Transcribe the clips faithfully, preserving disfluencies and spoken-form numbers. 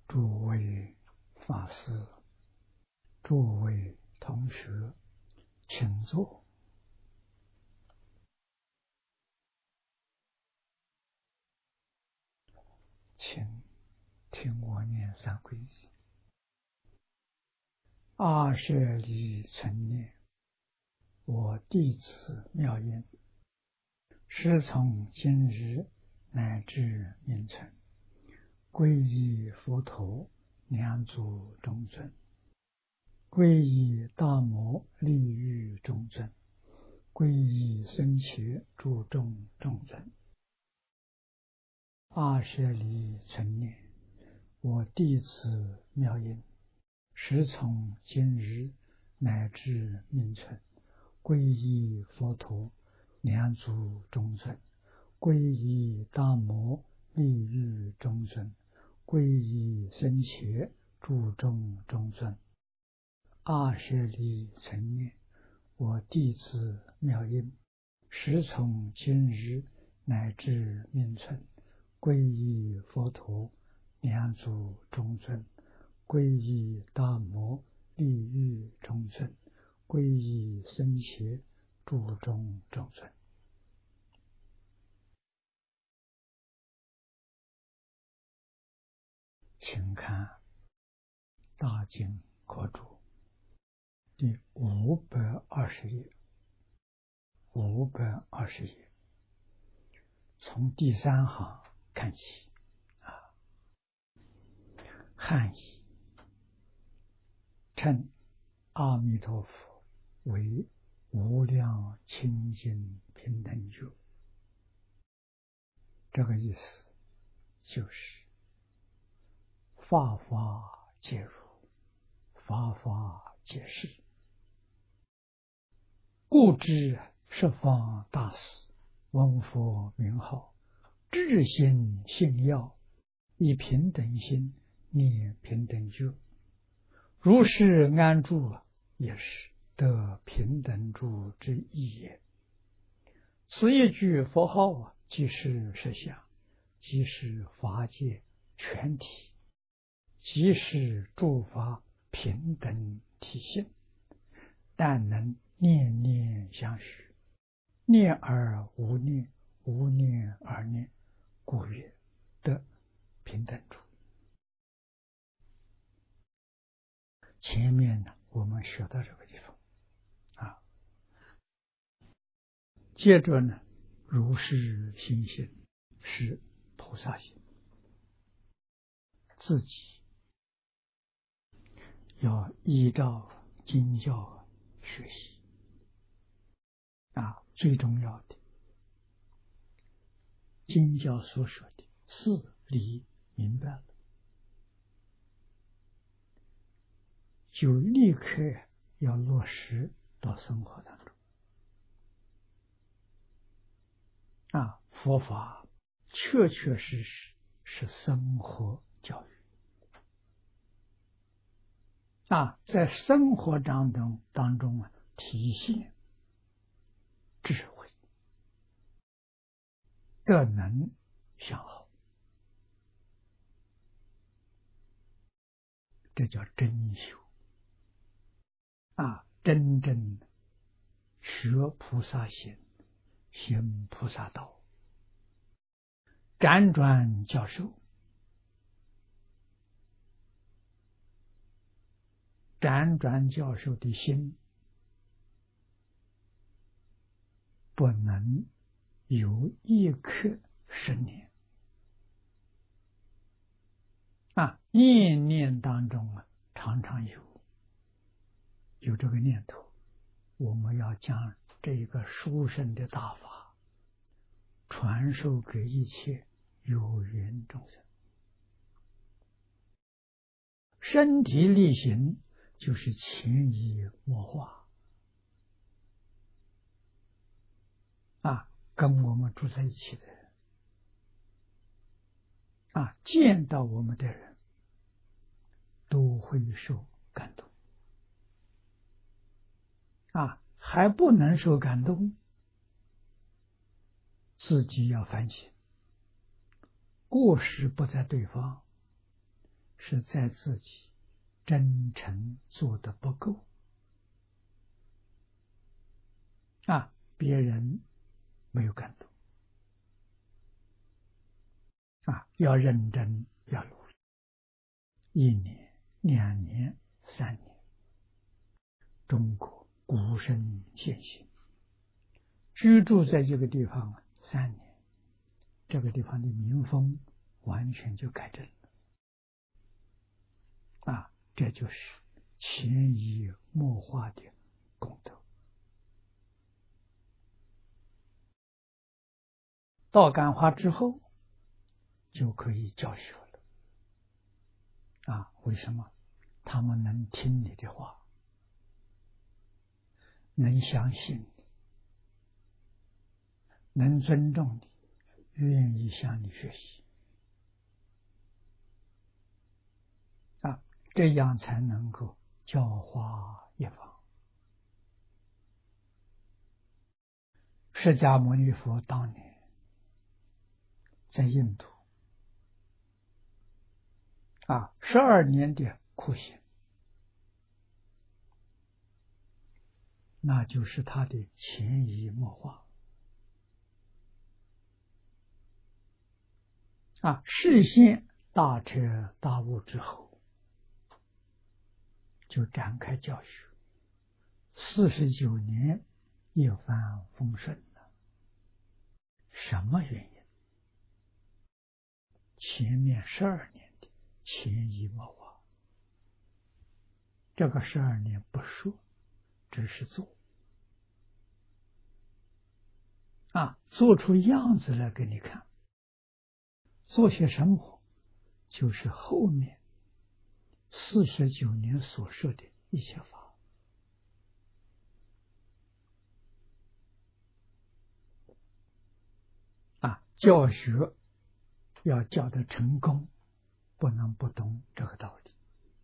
诸位法师、诸位同学，请坐。请听我念三皈依。阿舍利存念，我弟子妙音，师从今日乃至命存，皈依佛陀，两足中尊；皈依大摩利欲中尊；皈依僧伽诸众中尊。阿舍利存念，我弟子妙音，师从今日乃至命存，皈依佛陀，两足中尊；皈依大摩利欲中尊；皈依僧伽诸众中尊。阿舍利存念，我弟子妙音，师从今日乃至命存，皈依佛陀，两足中尊；皈依大摩利欲中尊；皈依僧伽诸众中尊。请看大经科注第五百二十页，五百二十页，从第三行看起啊。汉译：称阿弥陀佛为无量清净平等觉。这个意思就是法法皆如，法法皆是。故知十方大士闻佛名号，至心信要，以平等心念平等觉。如是安住，也是得平等住之意也。此一句佛号，即是实相，即是法界全体，即是诸法平等体性，但能念念相续，念而无念，无念而念，故曰得平等住。前面呢，我们学到这个地方啊，接着呢，如是心性是菩萨心，自己要依照经教学习啊，最重要的经教所说的事理明白了，就立刻要落实到生活当中啊！佛法确确实实是生活教育啊，在生活当中当中啊，体现智慧，德能相好，这叫真修啊！真正学菩萨行，行菩萨道，辗转教授，辗转教授的心不能有一刻十年啊，念念当中啊，常常有有这个念头，我们要将这个殊胜的大法传授给一切有缘众生。身体力行就是潜移默化啊，跟我们住在一起的人啊，见到我们的人都会受感动啊，还不能受感动，自己要反省，过失不在对方， 是在自己真诚做的不够啊，别人没有感动啊，要认真，要努力，一年、两年、三年，中国古圣先贤居住在这个地方啊，三年，这个地方的民风完全就改正了啊，这就是潜移默化的功德。到感化之后，就可以教学了啊？为什么？他们能听你的话，能相信你，能尊重你，愿意向你学习啊，这样才能够教化一方。释迦牟尼佛当年在印度啊，十二年的苦行，那就是他的潜移默化啊，事先大彻大悟之后，就展开教学，四十九年一帆风顺了。什么原因？前面十二年的潜移默化，这个十二年不说，只是做啊，做出样子来给你看。做些什么？就是后面四十九年所说的一切法啊，教学要教得成功，不能不懂这个道理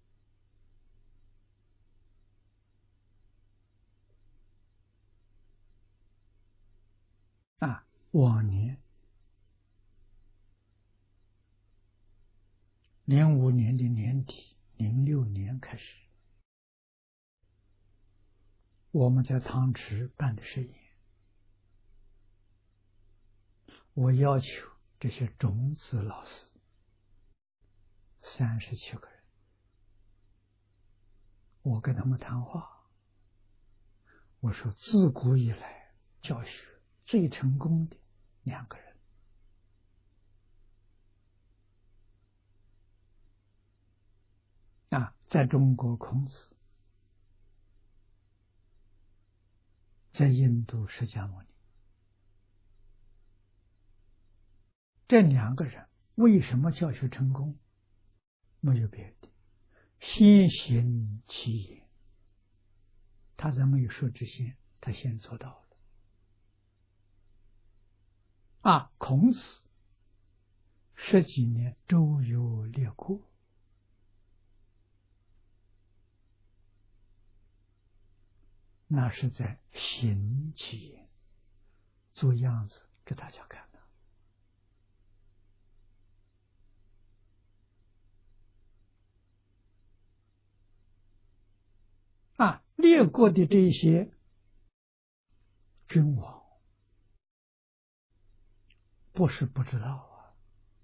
啊。往年零五年的年底，零六年开始，我们在汤池办的实验，我要求这些种子老师三十七个人，我跟他们谈话，我说自古以来教学最成功的两个人啊，在中国孔子，在印度释迦牟尼，这两个人为什么教学成功？没有别的，先行其言，他在没有说之前，他先做到了啊。孔子十几年周游列国，那是在行其言，做样子给大家看的啊。列国的这些君王不是不知道啊，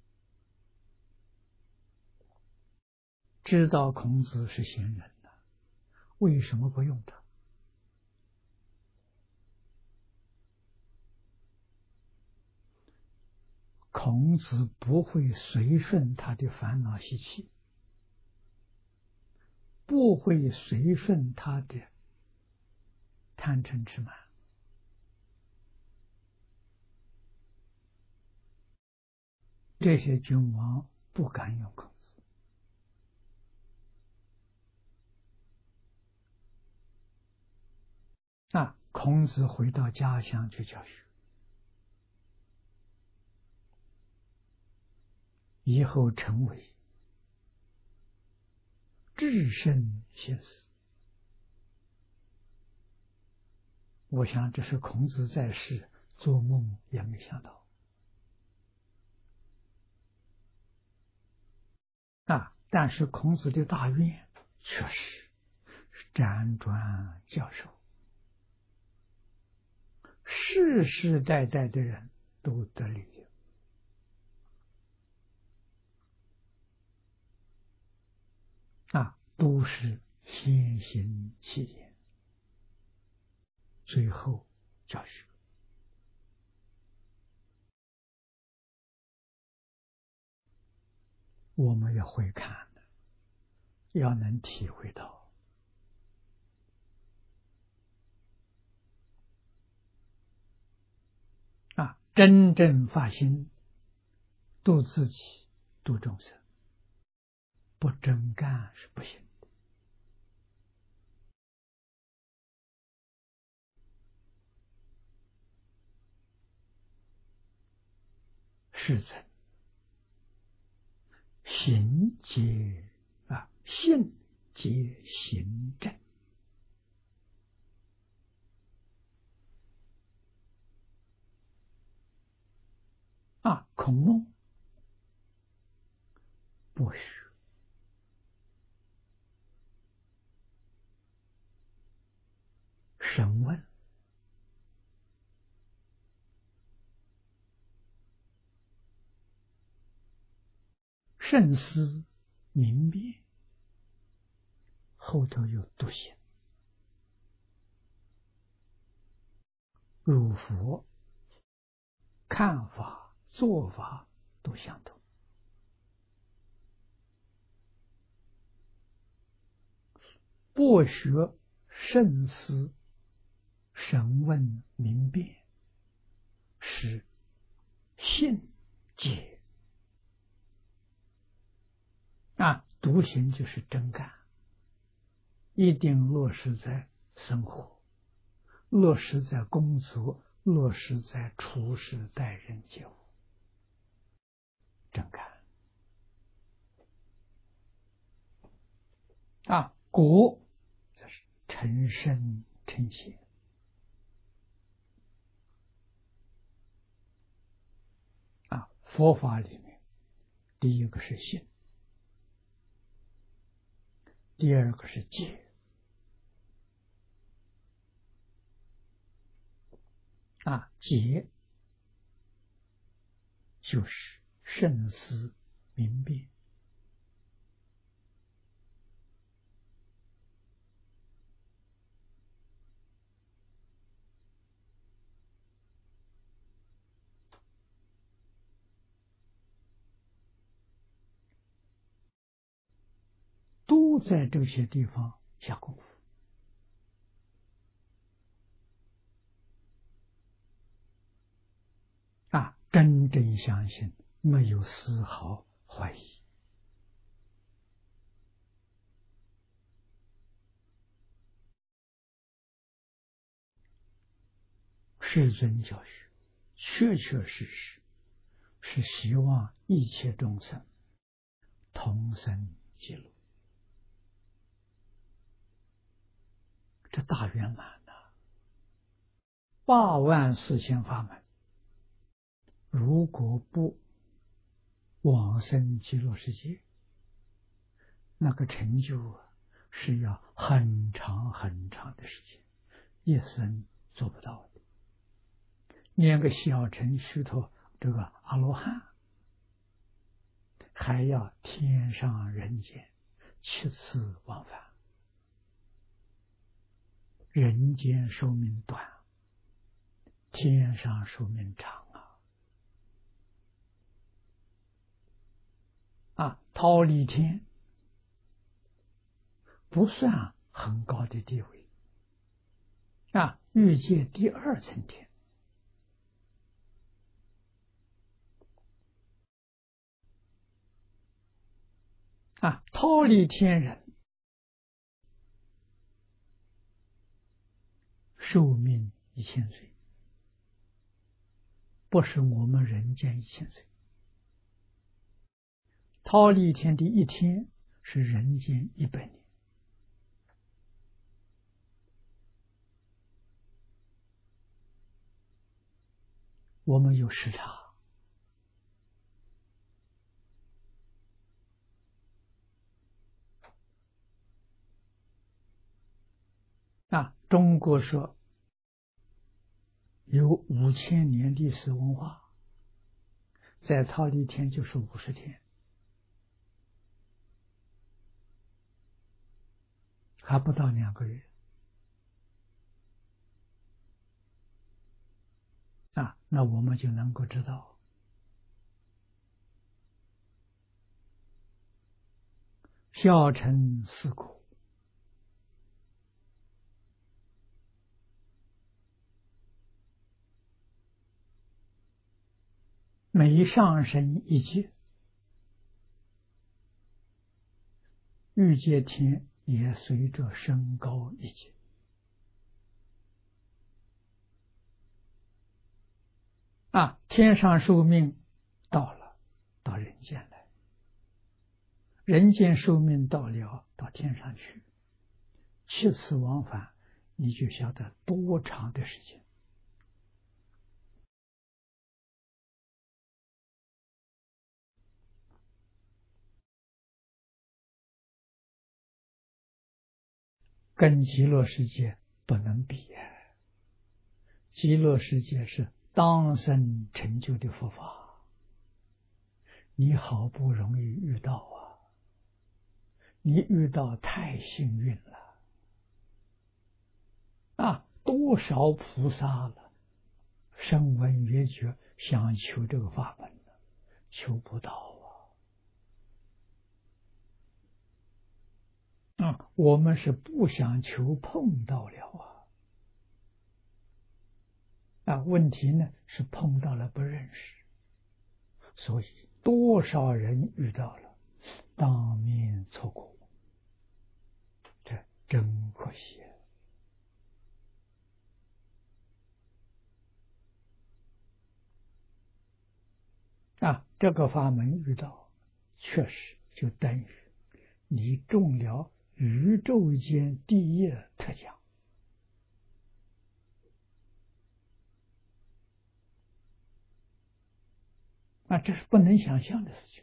知道孔子是贤人的，为什么不用他？孔子不会随顺他的烦恼习气，不会随顺他的贪嗔痴慢，这些君王不敢用孔子啊。孔子回到家乡去教学，以后成为至圣先师。我想这是孔子在世做梦也没想到啊！ 但是孔子的大愿确实辗转教授，世世代代的人都得利益啊，都是先行其言，最后教学。我们要会看的，要能体会到啊，真正发心度自己度众生，不真干是不行的。世尊行皆啊，信皆行正啊，孔孟不许审问，慎思明辨，后头有独行。入佛看法做法都相同，不学慎思审问明辨，是信解啊，独行就是真干，一定落实在生活，落实在工作，落实在处事待人接物，真干啊。果这是成圣成贤啊。佛法里面，第一个是信，第二个是戒啊。戒就是慎思明辨，都在这些地方下功夫啊，真正相信，没有丝毫怀疑。世尊教学确确实实是希望一切众生同生极乐，这大圆满呐、啊！八万四千法门，如果不往生极乐世界，那个成就啊，是要很长很长的时间，一生做不到的。连个小乘须陀这个阿罗汉，还要天上人间七次往返，人间寿命短，天上寿命长啊！啊，忉利天不算很高的地位啊，欲界第二层天。啊，忉利天人寿命一千岁，不是我们人间一千岁。忉利天的一天是人间一百年。我们有时差， 啊，中国说有五千年历史文化，在逃离天就是五十天，还不到两个月啊，那我们就能够知道，小乘四苦，每上升一阶，欲界天也随着升高一阶。啊，天上寿命到了，到人间来；人间寿命到了，到天上去。七次往返，你就晓得多长的时间。跟极乐世界不能比呀、啊！极乐世界是当生成就的佛法，你好不容易遇到啊！你遇到太幸运了啊！多少菩萨了，声闻缘觉想求这个法门呢，求不到啊！啊，我们是不想求，碰到了啊！啊，问题呢是碰到了不认识，所以多少人遇到了，当面错过，这真可惜啊！这个法门遇到，确实就等于你中了宇宙间第一特奖啊！这是不能想象的事情。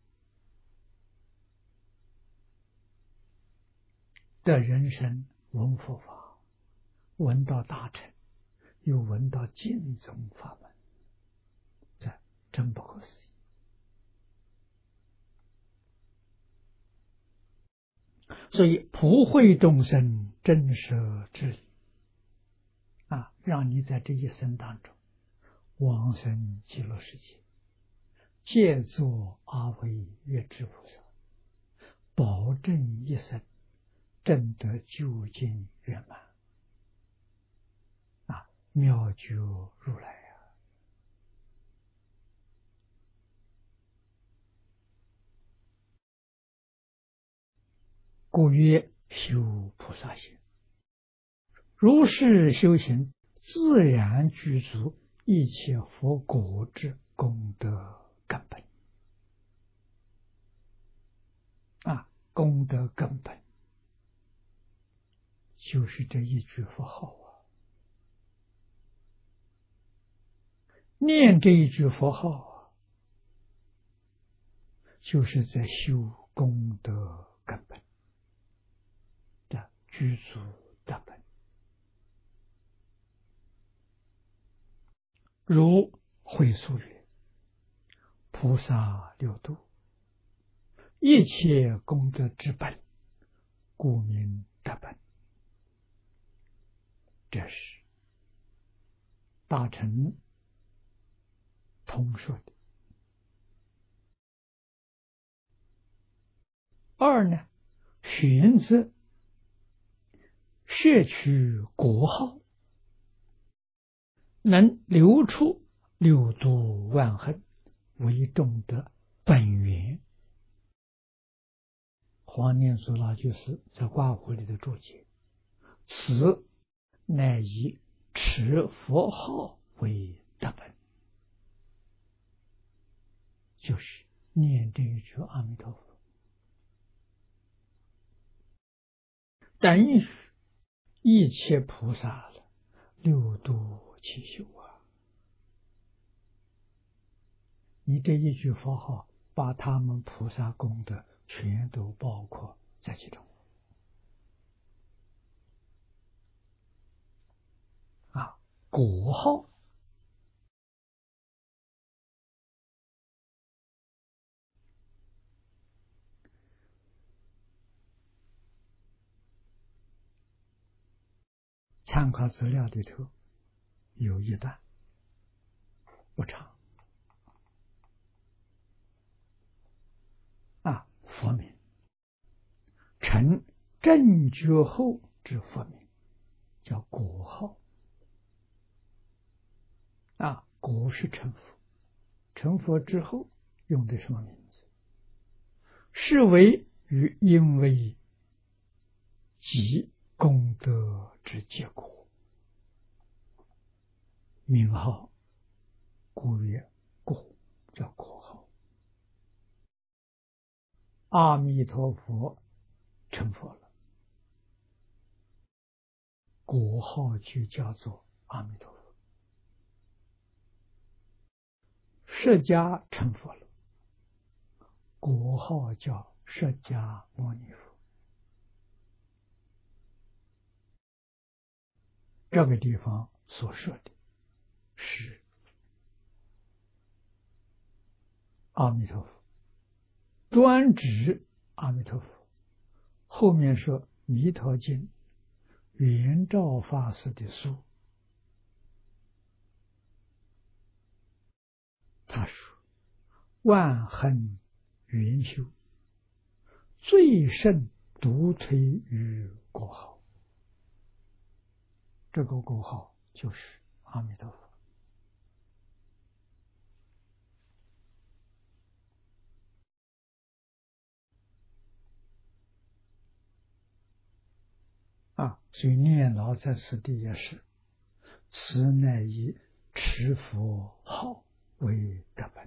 的人生闻佛法，闻到大乘，又闻到净宗法门，这真不可思议。所以普惠众生真舍之理啊，让你在这一生当中往生极乐世界，借作阿惟越致菩萨，保证一生证得究竟圆满啊，妙觉如来啊！故曰修菩萨行，如是修行，自然具足一切佛果之功德根本啊！功德根本就是这一句佛号啊！念这一句佛号啊，就是在修功德根本的具足德本。如会疏曰：菩萨六度，一切功德之本，故名德本。这是大乘通说的。二呢，选择摄取国号，能流出六度万恒，为众德本源。黄念祖老居士在挂壶里的注解：此乃以持佛号为德本，就是念这一句阿弥陀佛，等于一切菩萨了六度七修啊！你这一句佛号，把他们菩萨功德全都包括在其中果号。参考资料里头有一段不长啊，佛名成正觉后之佛名，叫果号啊。果是成佛，成佛之后用的什么名字？是为与因为即功德之结果，名号故曰果，叫果号。阿弥陀佛成佛了，果号就叫做阿弥陀佛。释迦成佛了，果号叫释迦牟尼佛。这个地方所说的是阿弥陀佛，专指阿弥陀佛。后面说《弥陀经》圆照法师的书，他说万恒圆修，最胜独推于果号。这个果号就是阿弥陀佛啊。所以念老在此地也是，此乃以持佛号为德本。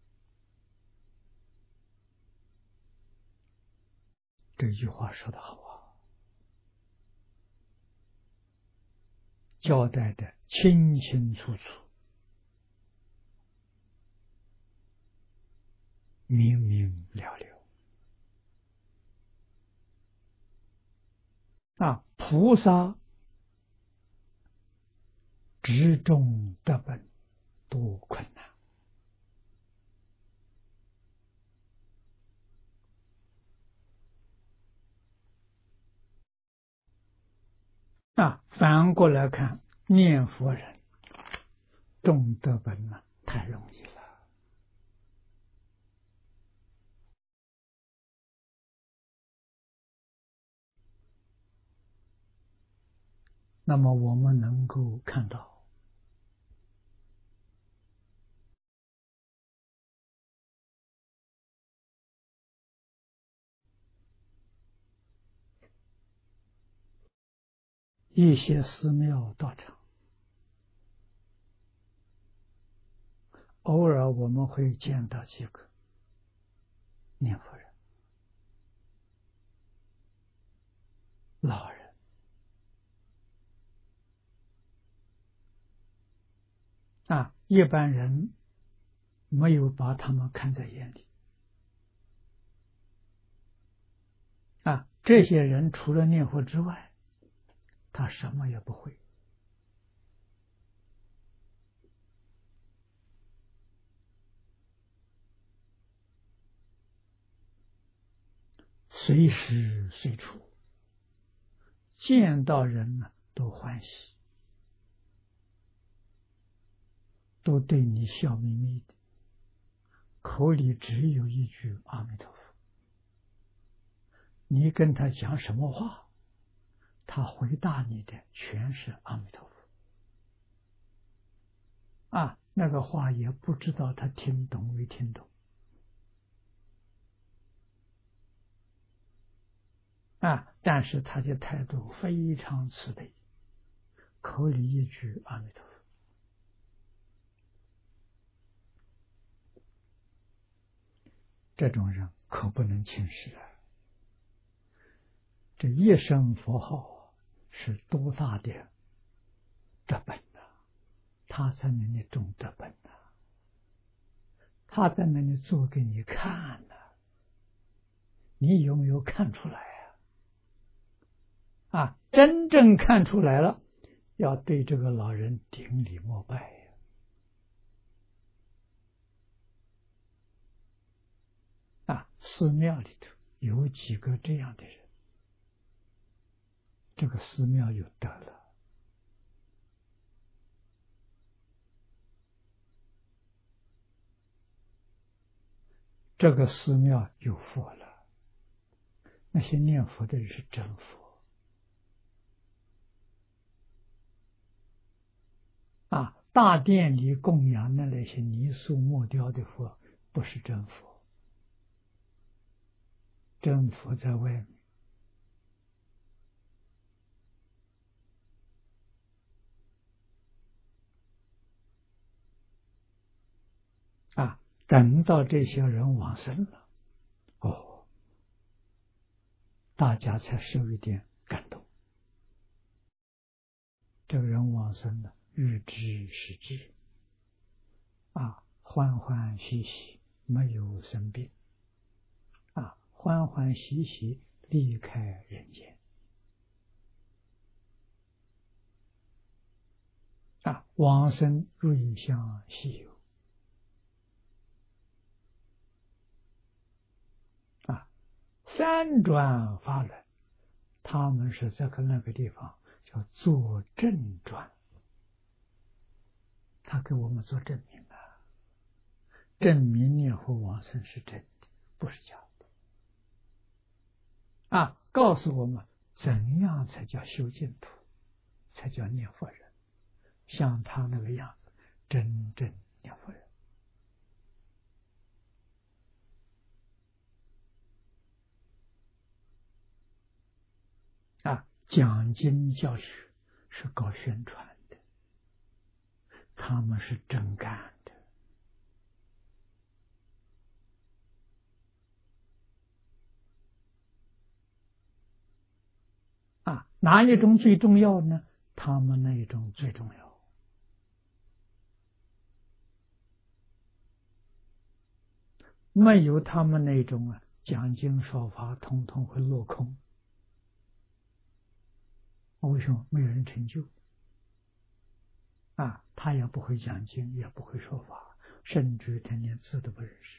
这句话说得好啊，交代的清清楚楚，明明了了啊。菩萨执中得本多困难啊！反过来看，念佛人中得本呢，太容易了。那么我们能够看到，一些寺庙道场，偶尔我们会见到几个念佛人、老人啊，一般人没有把他们看在眼里啊。这些人除了念佛之外，他什么也不会。随时随处见到人呢，都欢喜，都对你笑眯眯的，口里只有一句阿弥陀佛。你跟他讲什么话，他回答你的全是阿弥陀佛啊。那个话也不知道他听懂没听懂啊，但是他的态度非常慈悲，口里一句阿弥陀佛。这种人可不能轻视啊！这一声佛号是多大的德本呐、啊！他在那里种德本呐、啊，他在那里做给你看呐、啊，你有没有看出来啊？啊，真正看出来了， 要对这个老人顶礼膜拜呀。啊，寺庙里头有几个这样的人，这个寺庙有德了。这个寺庙有佛了，那些念佛的人是真佛啊！大殿里供养的那些泥塑木雕的佛不是真佛，真佛在外面。啊，等到这些人往生了，哦，大家才受一点感动。这个人往生了，欲知是知，啊，欢欢喜喜，没有生病，啊，欢欢喜喜离开人间，啊，往生瑞相西游，啊，三转法轮，他们是在个那个地方叫做证转，他给我们做证明了，证明念佛往生是真的，不是假的。啊，告诉我们怎样才叫修净土，才叫念佛人，像他那个样子，真正念佛人。啊，讲经教学是搞宣传的，他们是真干的。啊，哪一种最重要呢？他们那一种最重要。没有他们那种啊，讲经说法，统统会落空。为什么？没有人成就。啊，他也不会讲经，也不会说法，甚至他连字都不认识。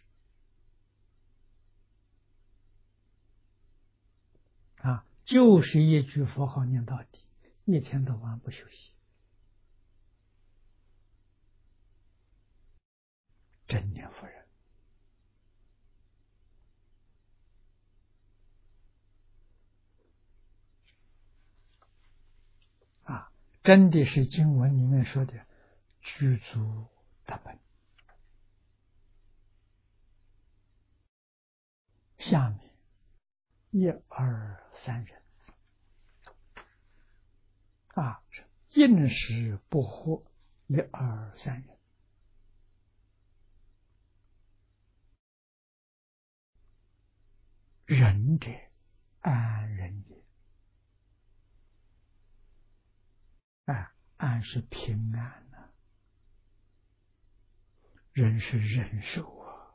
啊，就是一句佛号念到底，一天到晚不休息，真念佛人。啊，真的是经文里面说的具足德本。下面一二三人，啊，应时不惑，一二三人。仁者安仁也。啊，安是平安呢、啊，仁是忍受啊。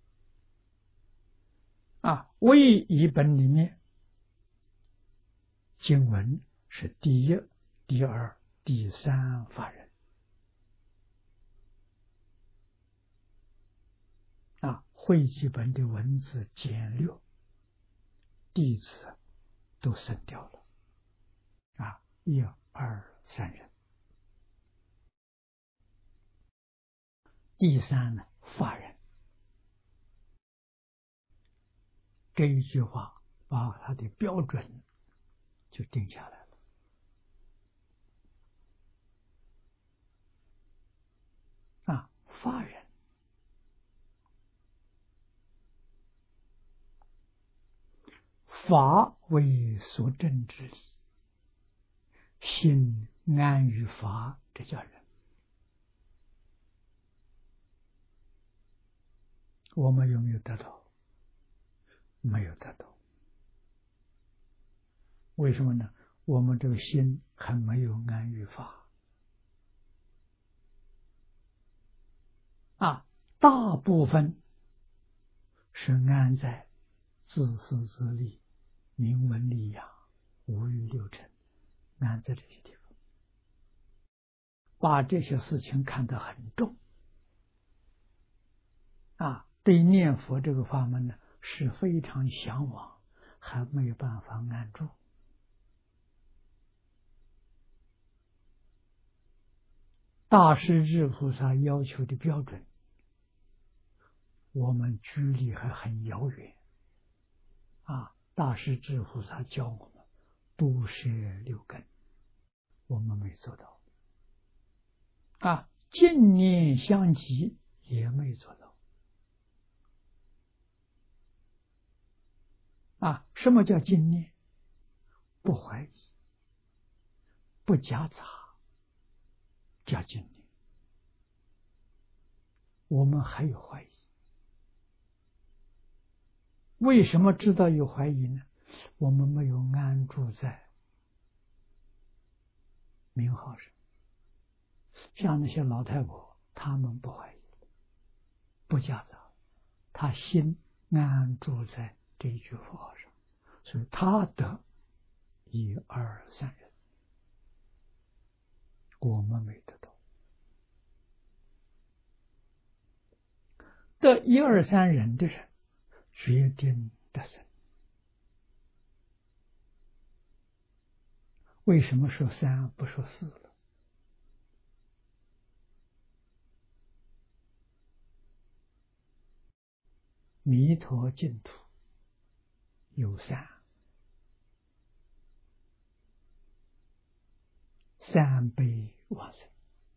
啊，为一本里面经文是第一、第二、第三法人。啊，会记本的文字简略，弟子都省掉了。啊，一二三人。第三呢，法人。这一句话把他的标准就定下来了。啊，法人法为所证之理，心安于法，这叫人。我们有没有得到？没有得到。为什么呢？我们这个心还没有安于法。啊，大部分是安在自私自利、名闻利养、五欲六尘，安在这些地方。 把这些事情看得很重啊，对念佛这个法门呢是非常向往，还没有办法安住。大势至菩萨要求的标准，我们距离还很遥远啊！大势至菩萨教我们不舍六根，我们没做到啊！净念相继也没做到啊！什么叫净念？不怀疑，不夹杂，叫净念。我们还有怀疑，为什么知道有怀疑呢？我们没有安住在名号上。像那些老太婆，他们不怀疑，不夹杂，他心安住在这一句佛号上，所以他得一二三人，我们没得到。得一二三人的人，决定得生。为什么说三不说四了？弥陀净土有三，三辈往生，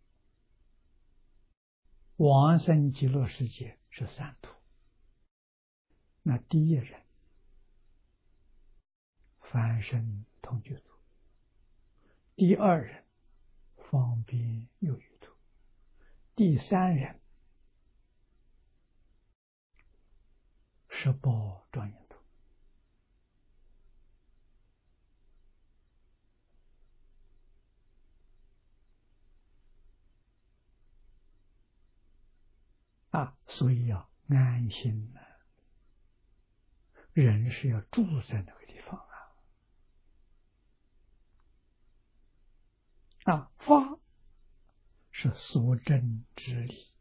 往生极乐世界是三途。那第一人凡身同居土，第二人方便有余土，第三人十宝庄严土。啊，所以要安心呢、啊。人是要住在那个地方啊。啊，法是所证之理。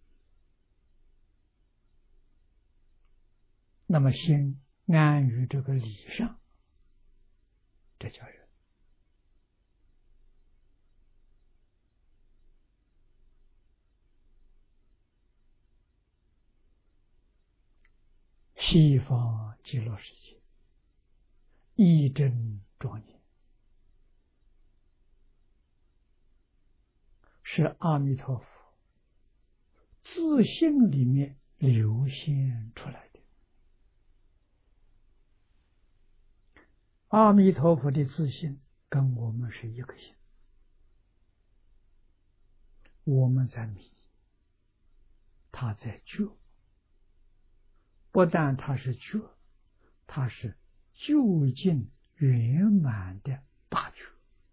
那么先安于这个理上，这叫人。西方极乐世界一真庄严，是阿弥陀佛自性里面流现出来的。阿弥陀佛的自性跟我们是一个性，我们在迷，他在觉。不但他是觉，他是究竟圆满的大觉，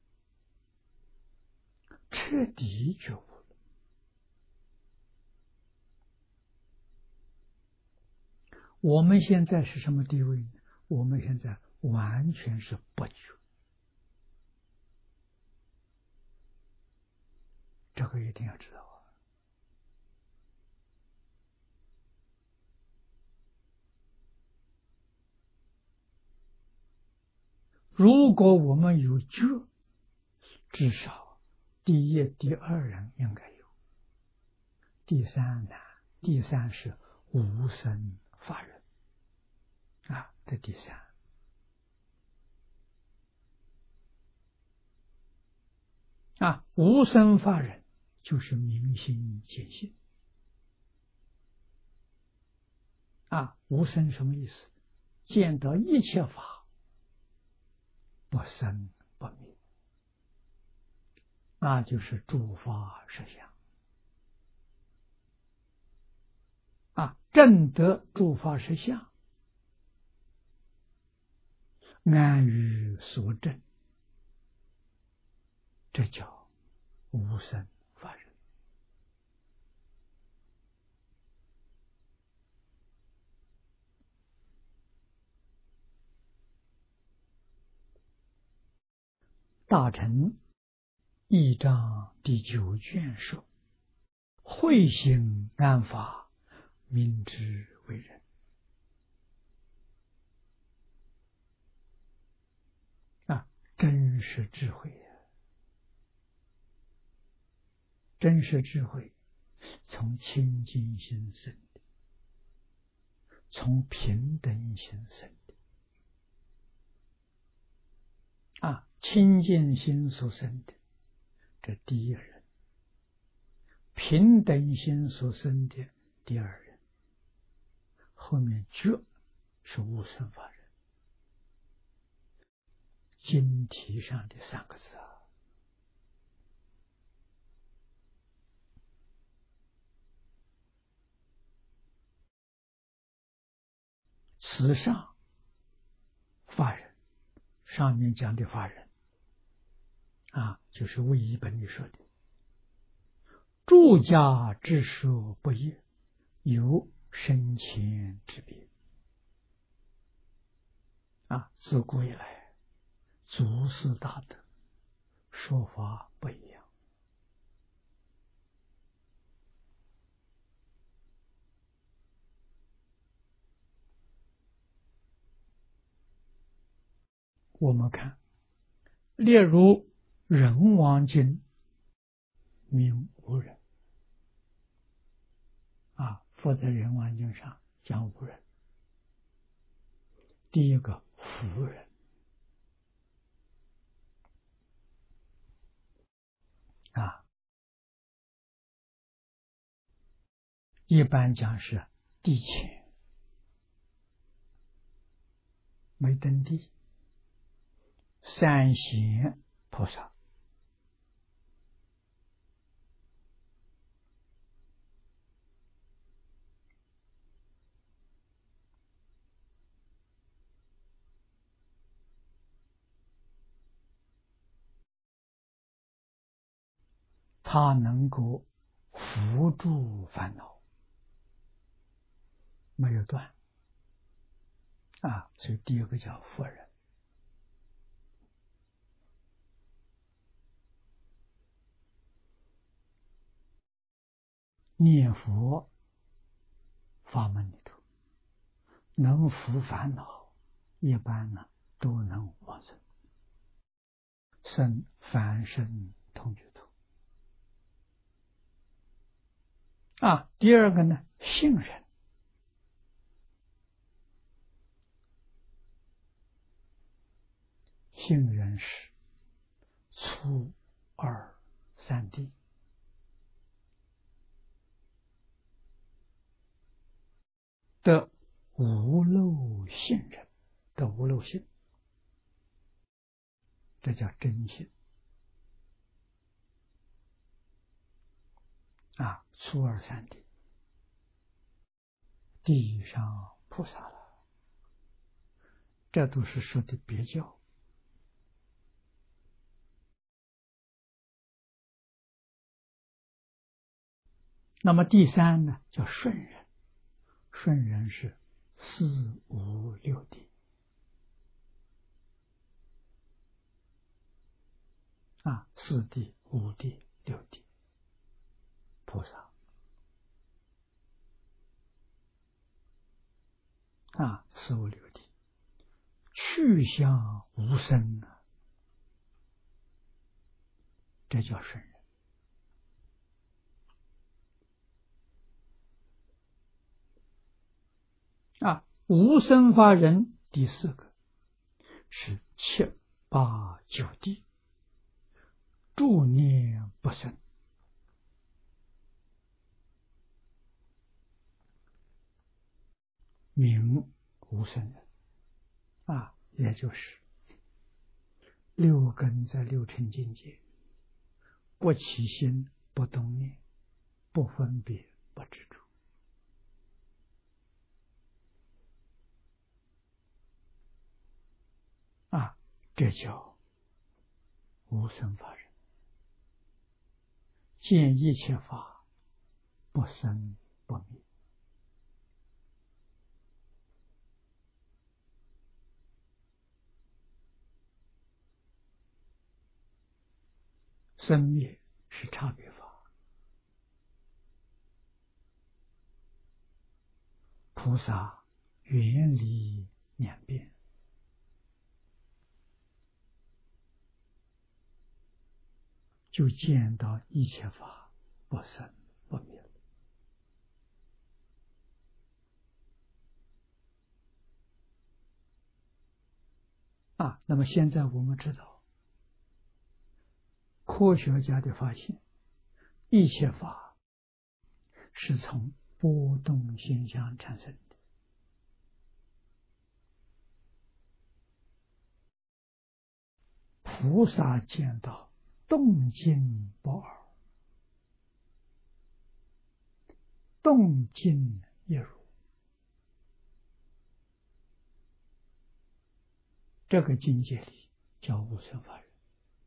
彻底觉悟了。我们现在是什么地位呢？我们现在完全是不觉，这个一定要知道啊。如果我们有觉，至少第一、第二人应该有，第三难，第三是无生法忍啊，这第三啊，无生法忍就是明心见性啊，无生什么意思？见到一切法不生不灭，那就是诸法实相啊，证得诸法实相，安于所证，这叫无生法忍。大乘一章第九卷说：“慧行安法，明之为人。”啊，真实智慧呀！真实智慧从清净心生的，从平等心生的。啊，清净心所生的，这第一人；平等心所生的第二人。后面觉是无生法人，经题上的三个字啊。此上法人，上面讲的法人啊，就是为一本里说的，诸家之说不一，有深浅之别。啊，自古以来，祖师大德说法不一样。我们看，例如人王经名无人啊，佛在人王经上讲无人。第一个福人啊，一般讲是地浅，没登地，三贤菩萨。他能够扶助烦恼，没有断啊，所以第二个叫佛人。念佛法门里头，能伏烦恼，一般呢都能往生，生凡身同居土。啊，第二个呢，信人。信人是初二三谛的无漏信人，的无漏信，这叫真信啊！初二三谛，地上菩萨了，这都是说的别教。那么第三呢，叫顺人。顺人是四无六谛啊，四谛、五谛、六谛菩萨啊，四无六谛，去向无生啊，这叫顺人啊。无生法人第四个是七八九谛，诸念不生，名无生人啊，也就是六根在六尘境界，不起心，不动念，不分别，不执着啊，这叫无生法人。见一切法不生不灭， 生灭是差别法，菩萨远离两边，就见到一切法不生不灭了。啊，那么现在我们知道，科学家的发现，一切法是从波动现象产生的。菩萨见到动静不二，动静一如，这个境界里叫无生法忍。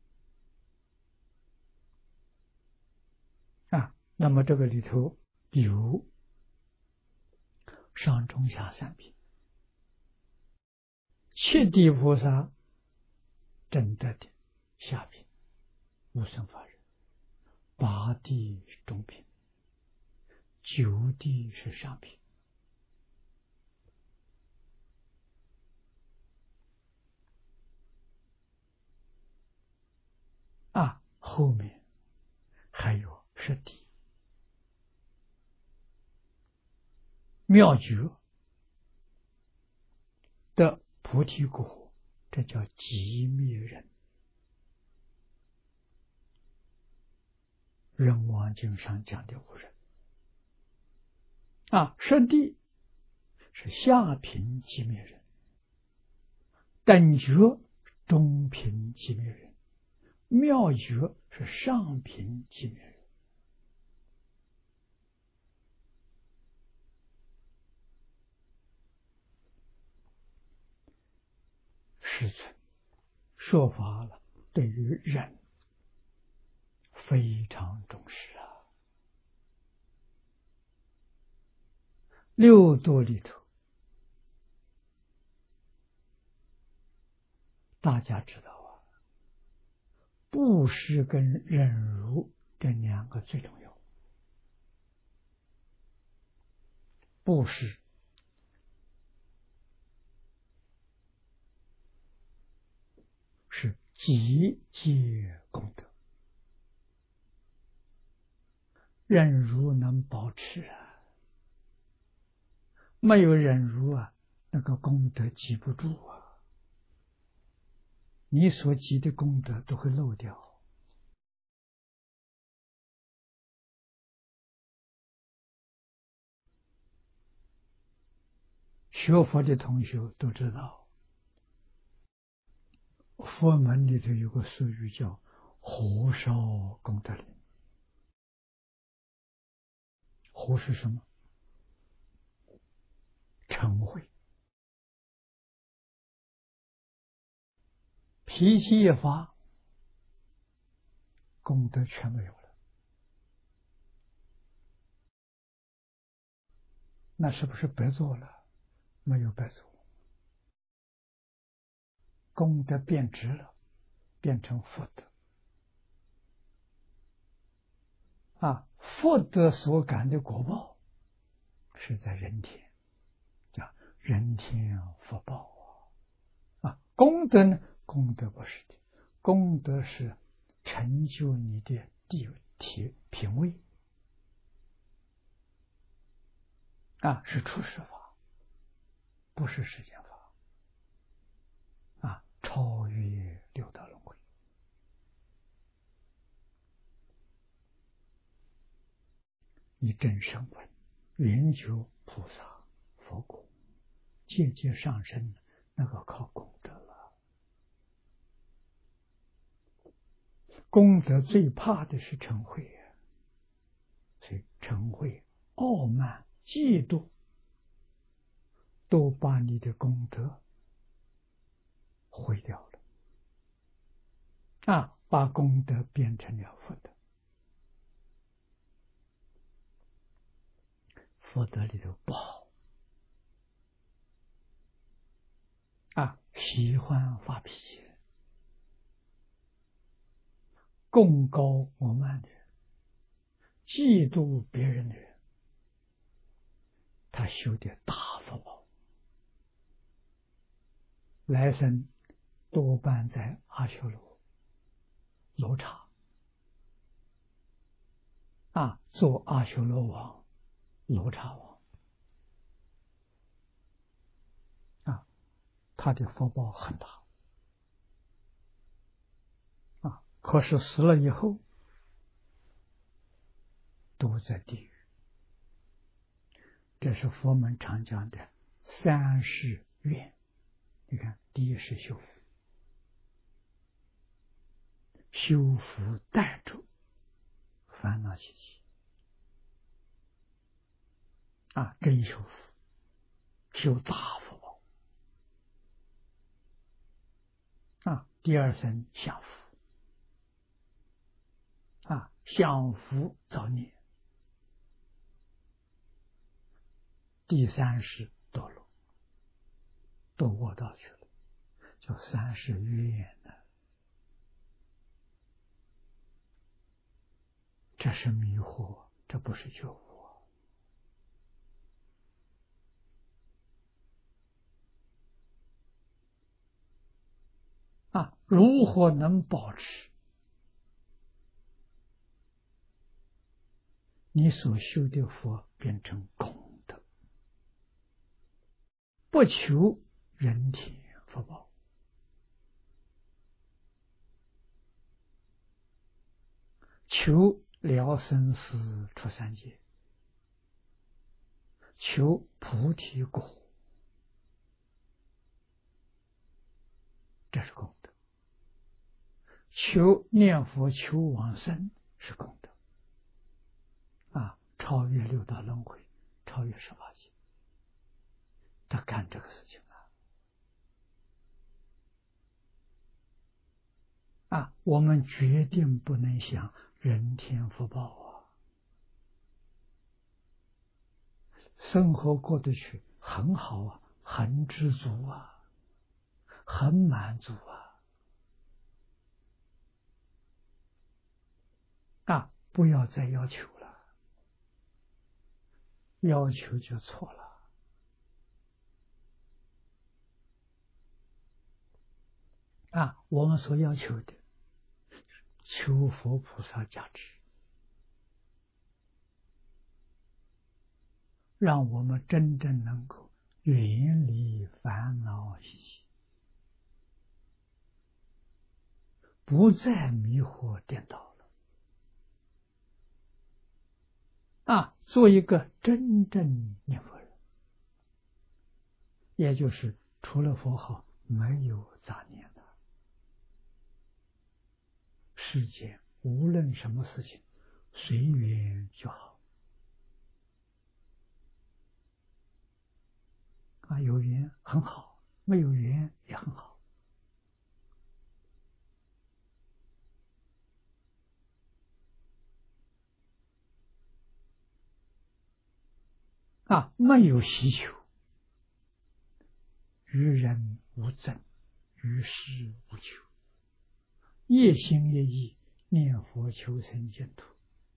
啊，那么这个里头有上中下三品，七地菩萨证得的下品无生法忍，八地是中品，九地是上品。啊，后面还有十地妙觉的菩提果，这叫寂灭忍。人王经上讲的无人。啊，十地是下品寂灭忍，等觉中品寂灭忍，妙觉是上品寂灭忍。世尊说法了，对于忍非常重视啊。六度里头，大家知道啊，布施跟忍辱这两个最重要。布施是积皆功德，忍辱能保持啊，没有忍辱啊，那个功德记不住啊，你所积的功德都会漏掉。学佛的同学都知道，佛门里头有个俗语叫火烧功德林。火是什么？嗔恚。脾气一发，功德全没有了。那是不是白做了？没有白做，功德变质了，变成福德。啊，福德所感的果报是在人天，叫人天福报啊。啊，功德呢？功德不是的，功德是成就你的地体品位啊，是出世法，不是世间法啊，超越六道轮回。你真声闻，圆觉菩萨佛果，节节上升，那个靠功德了。功德最怕的是嗔恚啊，所以嗔恚、傲慢、嫉妒，都把你的功德毁掉了啊，把功德变成了福德。福德里头不好啊，喜欢发脾气， 贡高我慢的人，嫉妒别人的人，他修的大福报，来生多半在阿修罗罗刹啊，做阿修罗王、罗刹王啊，他的福报很大啊。可是死了以后，都在地狱。这是佛门常讲的三世愿。你看，第一是修福，修福淡住，烦恼习气啊，真修福，修大福报啊。第二生享福啊，享福造孽。第三是堕落，堕卧道去了，叫三世怨呢。这是迷惑，这不是觉悟啊！如何能保持你所修的佛变成功德？不求人天福报，求了生死出三界，求菩提果，这是功德；求念佛求往生是功德啊！超越六道轮回，超越十八界，他干这个事情啊！啊，我们决定不能想人天福报啊，生活过得去很好啊，很知足啊，很满足啊！啊，不要再要求了，要求就错了。啊，我们所要求的，求佛菩萨加持，让我们真正能够远离烦恼习气，不再迷惑颠倒了啊！做一个真正念佛人，也就是除了佛号没有杂念了。世间无论什么事情，随缘就好啊，有缘很好，没有缘也很好啊，没有希求，于人无憎，于事无求，一心一意念佛求生净土，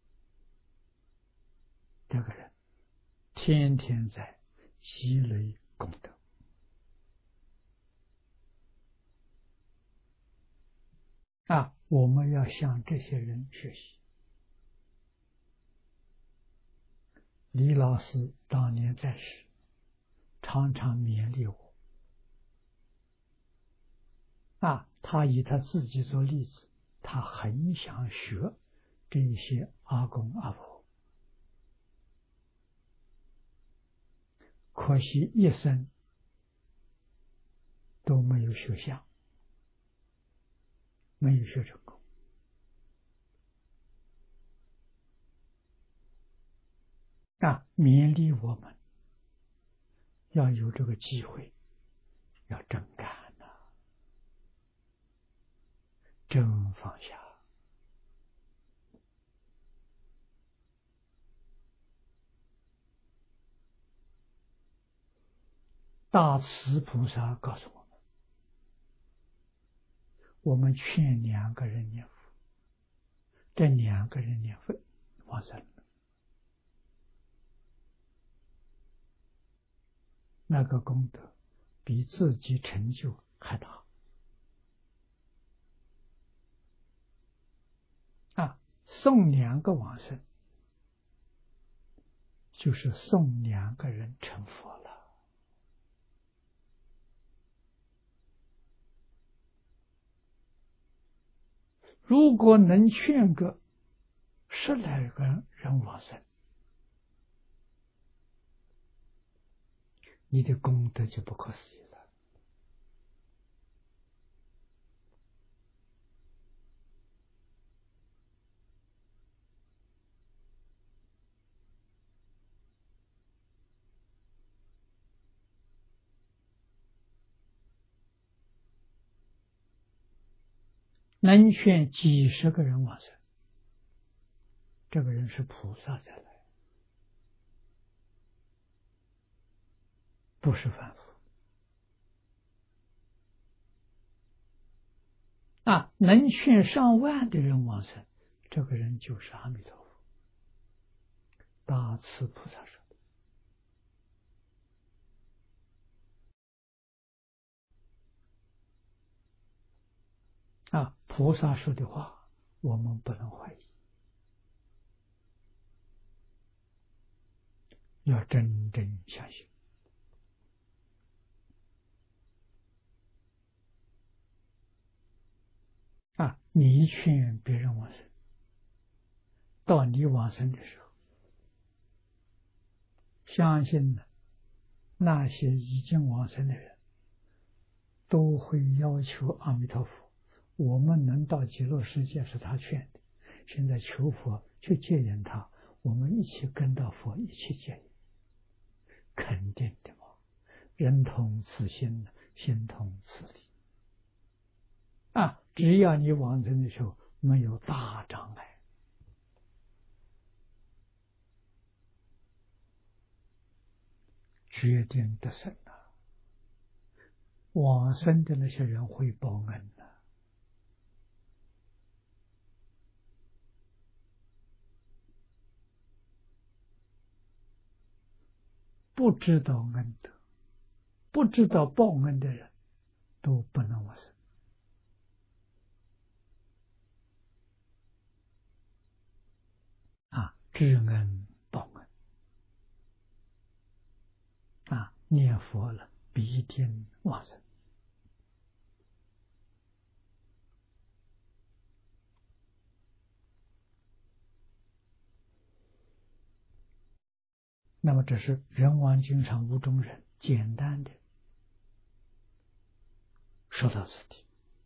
这个人天天在积累功德啊！我们要向这些人学习。李老师当年在世，常常勉励我啊，他以他自己做例子，他很想学这些阿公阿婆，可惜一生都没有学像，没有学成功啊！勉励我们要有这个机会，要真干呐、啊，真放下。大慈菩萨告诉我们，我们劝两个人念佛， 这两个人念佛往生，那个功德比自己成就还大啊！送两个往生，就是送两个人成佛了。如果能劝个十来个人往生，你的功德就不可思议了。能劝几十个人往生，这个人是菩萨再来，不是凡夫啊！能劝上万的人往生，这个人就是阿弥陀佛，大慈菩萨说的啊！菩萨说的话，我们不能怀疑，要真正相信。啊，你劝别人往生，到你往生的时候，相信呢，那些已经往生的人都会要求阿弥陀佛，我们能到极乐世界是他劝的，现在求佛去接引他，我们一起跟到佛一起接引，肯定的嘛。人同此心，心同此理啊！只要你往生的时候没有大障碍，决定得胜啊！往生的那些人会报恩的，不知道恩德、不知道报恩的人都不能往生啊！知恩报恩啊！念佛了必定往生。那么这是人王经上五种人简单的说到此地。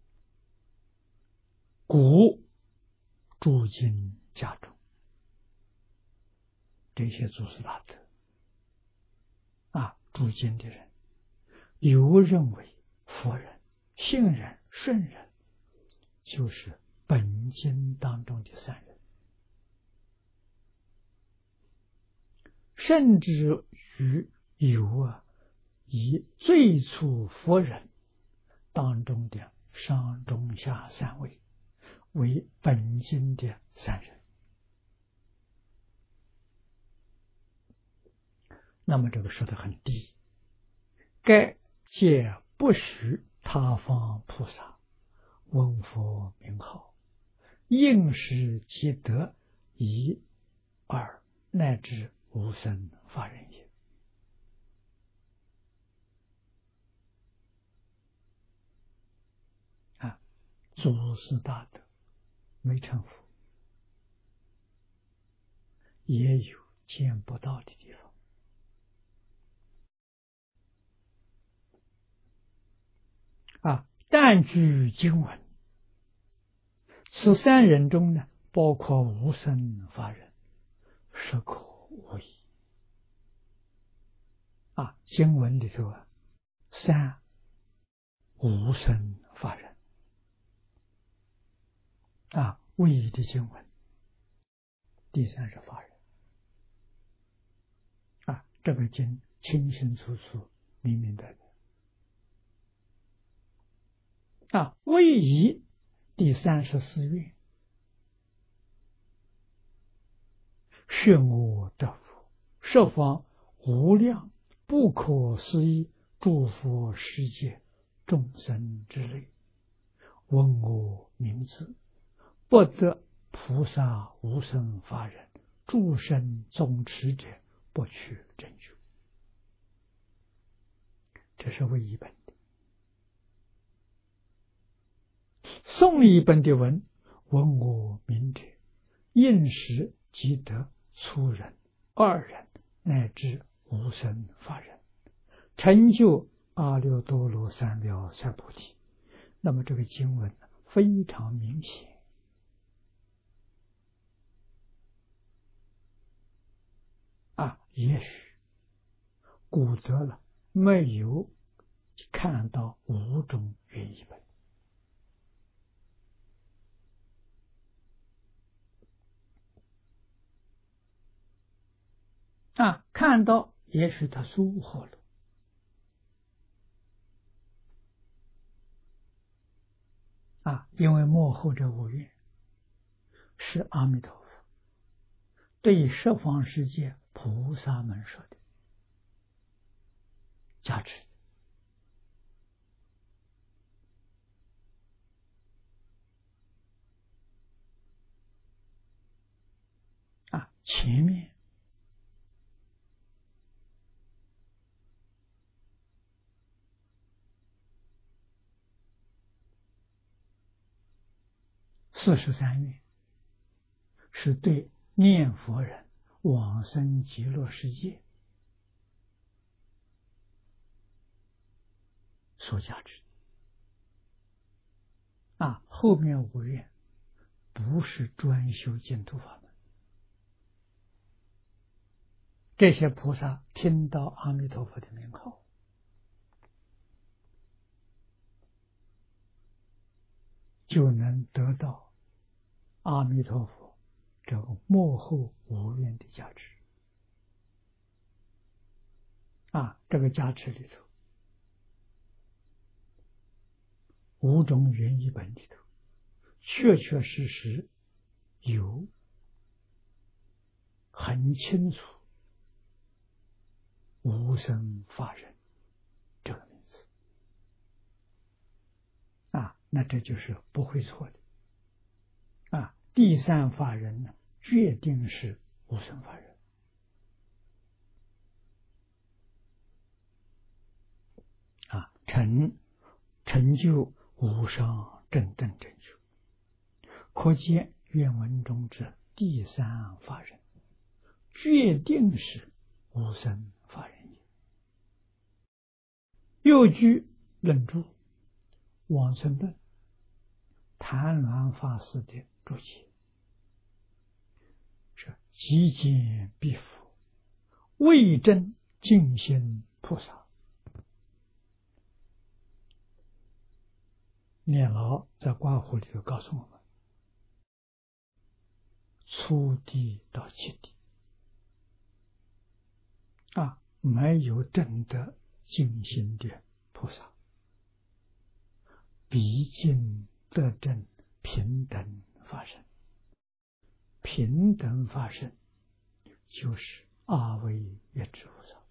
古诸经家中，这些祖师大德啊，诸经的人有认为佛人、信人、圣人就是本经当中的善人，甚至于有啊以最初佛人当中的上中下三位为本经的善人。那么这个说得很低，该皆不许他方菩萨闻佛名号，应时即得一二乃至无生法忍也。啊，祖师大德没成佛，也有见不到的地方啊。但据经文，此三人中呢，包括无生法忍，实可无疑啊。经文里头啊，三无生法忍啊，唯一的经文，第三是法忍啊。这个经清清楚楚、明明白白啊。唯一第三十四愿是我得福，十方无量不可思议诸佛世界众生之类，闻我名字，不得菩萨无生法忍，诸生总持者，不取正觉。这是为一本的。宋一本的文，闻我名者，应时即得初人、二人乃至无生法忍，成就阿耨多罗三藐三菩提。那么这个经文非常明显啊，也许古德了没有看到五种原译本啊，看到也许他疏忽了啊，因为幕后这五愿是阿弥陀佛对十方世界菩萨们说的加持啊，前面四十三愿是对念佛人往生极乐世界所加持啊，后面五愿不是专修净土法门。这些菩萨听到阿弥陀佛的名号，就能得到阿弥陀佛这个幕后无愿的加持啊，这个加持里头，五种原译本里头，确确实实有很清楚无生法忍这个名字啊，那这就是不会错的啊。第三法忍呢，决定是无生法忍啊，成成就无上正等正觉，可见原文中之第三法忍决定是无生法忍也。又据论著往生论谭鸾法师的注解，是极简必佛，为真净心菩萨。念老在刮胡里头告诉我们，初地到七地啊，没有证得净心的菩萨，毕竟得证平等法身。平等法身就是阿惟越致菩萨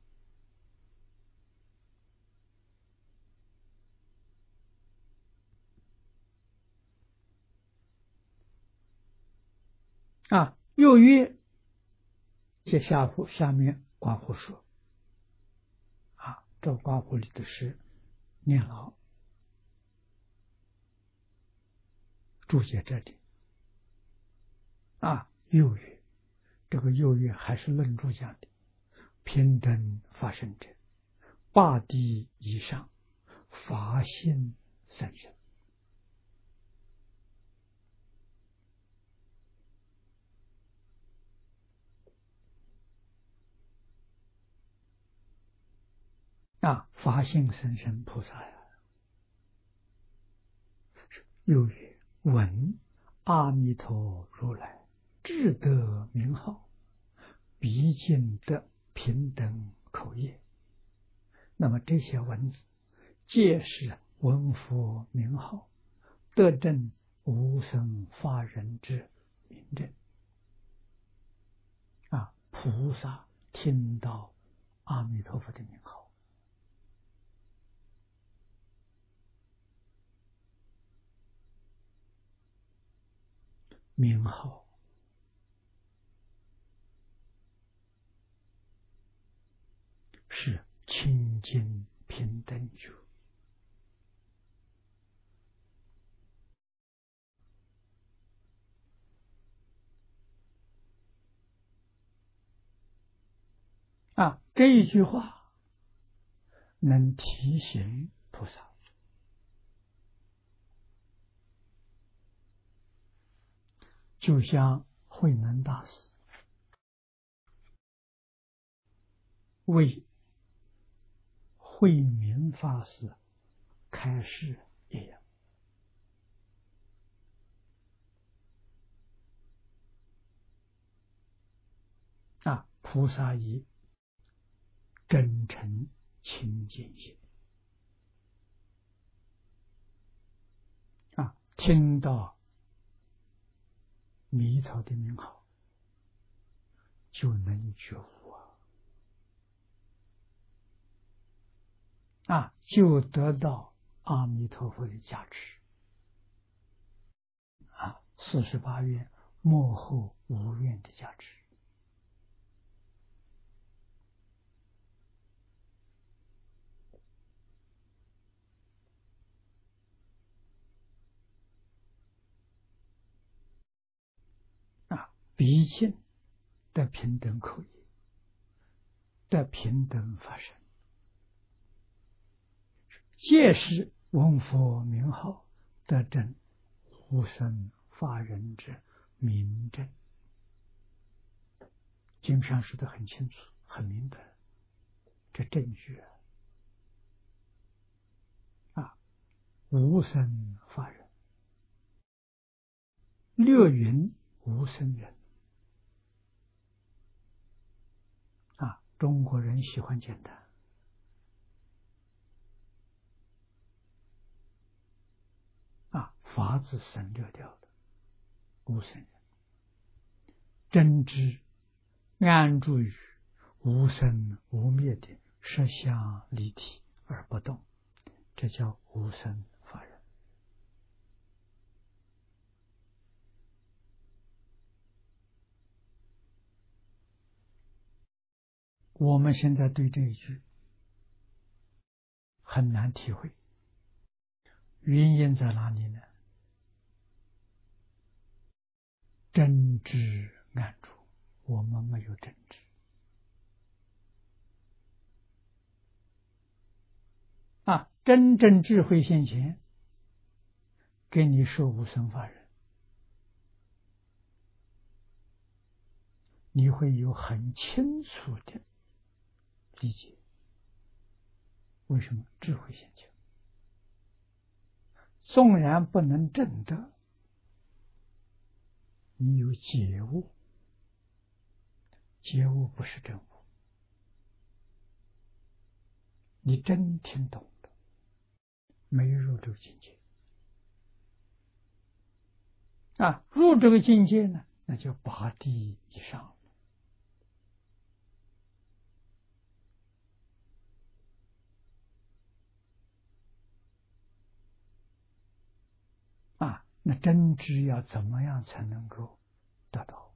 啊。又曰，这下户下面刮胡说啊，这刮胡里的是念老注解这里啊。又曰，这个又曰还是论著讲的，平等发生者，八地以上法性甚深啊，法性甚深菩萨呀。又曰，闻阿弥陀如来智德名号，毕竟得平等口业。那么这些文字皆是闻佛名号得证无生法忍之明证菩萨听到阿弥陀佛的名号，名号是清净平等觉。啊，这一句话能提醒菩萨，就像慧能大师为慧明法师开示一样。啊，菩萨以真诚清净心啊，听到弥陀的名号，就能觉悟啊，啊，就得到阿弥陀佛的加持啊，四十八愿幕后无愿的加持。啊，毕竟的平等口业，的平等法身，届时闻佛名号，得证无生法忍者明证。经上说的很清楚，很明白，这证据啊，无生法忍，略云无生忍啊。中国人喜欢简单啊，法字省略掉了，无生忍，真知安住于无生无灭的实相离体而不动，这叫无生法忍。我们现在对这一句很难体会，原因在哪里呢？真知安住，我们没有真知啊！真正智慧现前，给你说无生法忍，你会有很清楚的理解。为什么？智慧现前，纵然不能证得，你有觉悟，觉悟不是真悟，你真听懂了，没入这个境界啊！入这个境界呢，那就八地以上了啊！那真知要怎么样才能够得到？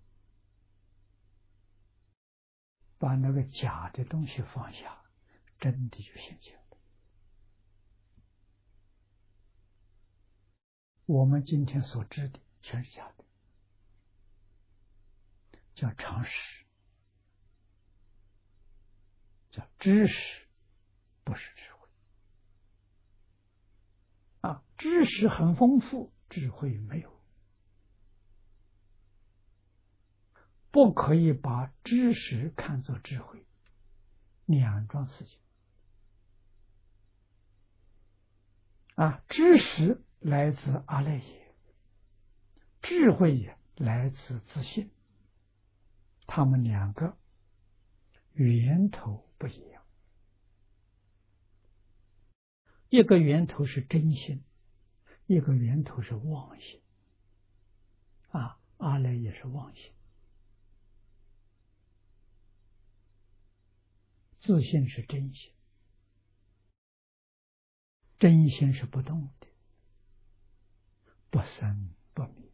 把那个假的东西放下，真的就现前了。我们今天所知的全是假的，叫常识，叫知识，不是智慧啊！知识很丰富，智慧没有，不可以把知识看作智慧，两桩事情啊！知识来自阿赖耶，智慧也来自自信，他们两个源头不一样，一个源头是真心，一个源头是妄心啊！阿赖也是妄心自性是真心，真心是不动的，不生不灭。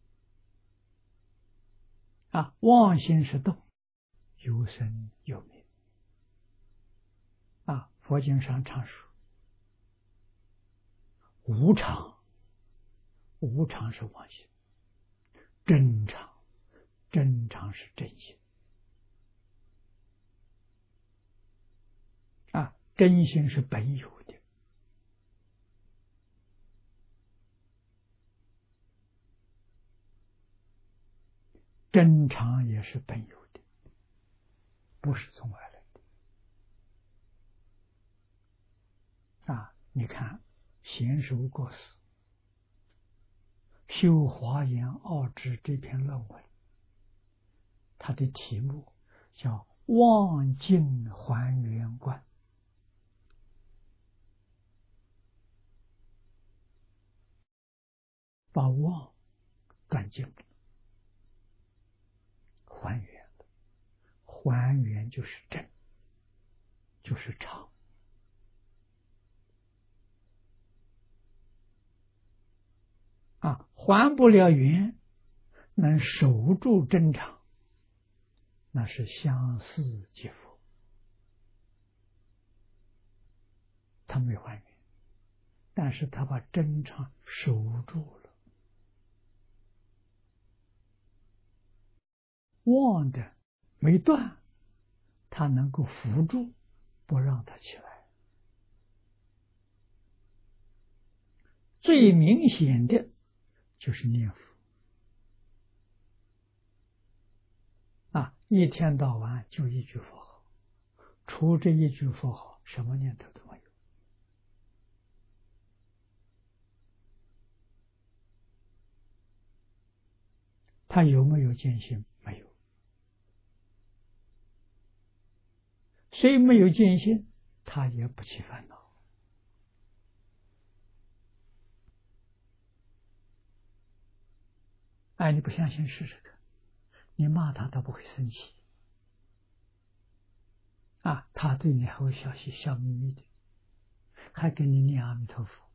啊，妄心是动，有生有灭。啊，佛经上常说无常，无常是妄心；真常，真常是真心。啊，真心是本有的，真常也是本有的，不是从外来的。啊，你看贤首过世修华严奥旨这篇论文，它的题目叫妄境还原观。把妄断尽了，还原了，还原就是真，就是常。啊，还不了原，能守住真常，那是相似即佛。他没还原，但是他把真常守住了。妄的没断，他能够扶住，不让他起来。最明显的就是念佛。啊，一天到晚就一句佛号，除这一句佛号，什么念头都没有。他有没有见性？没有。虽没有见性，他也不起烦恼。哎，你不相信试试看，你骂他，他不会生气。啊，他对你还会笑嘻笑眯眯的，还给你念阿弥陀佛。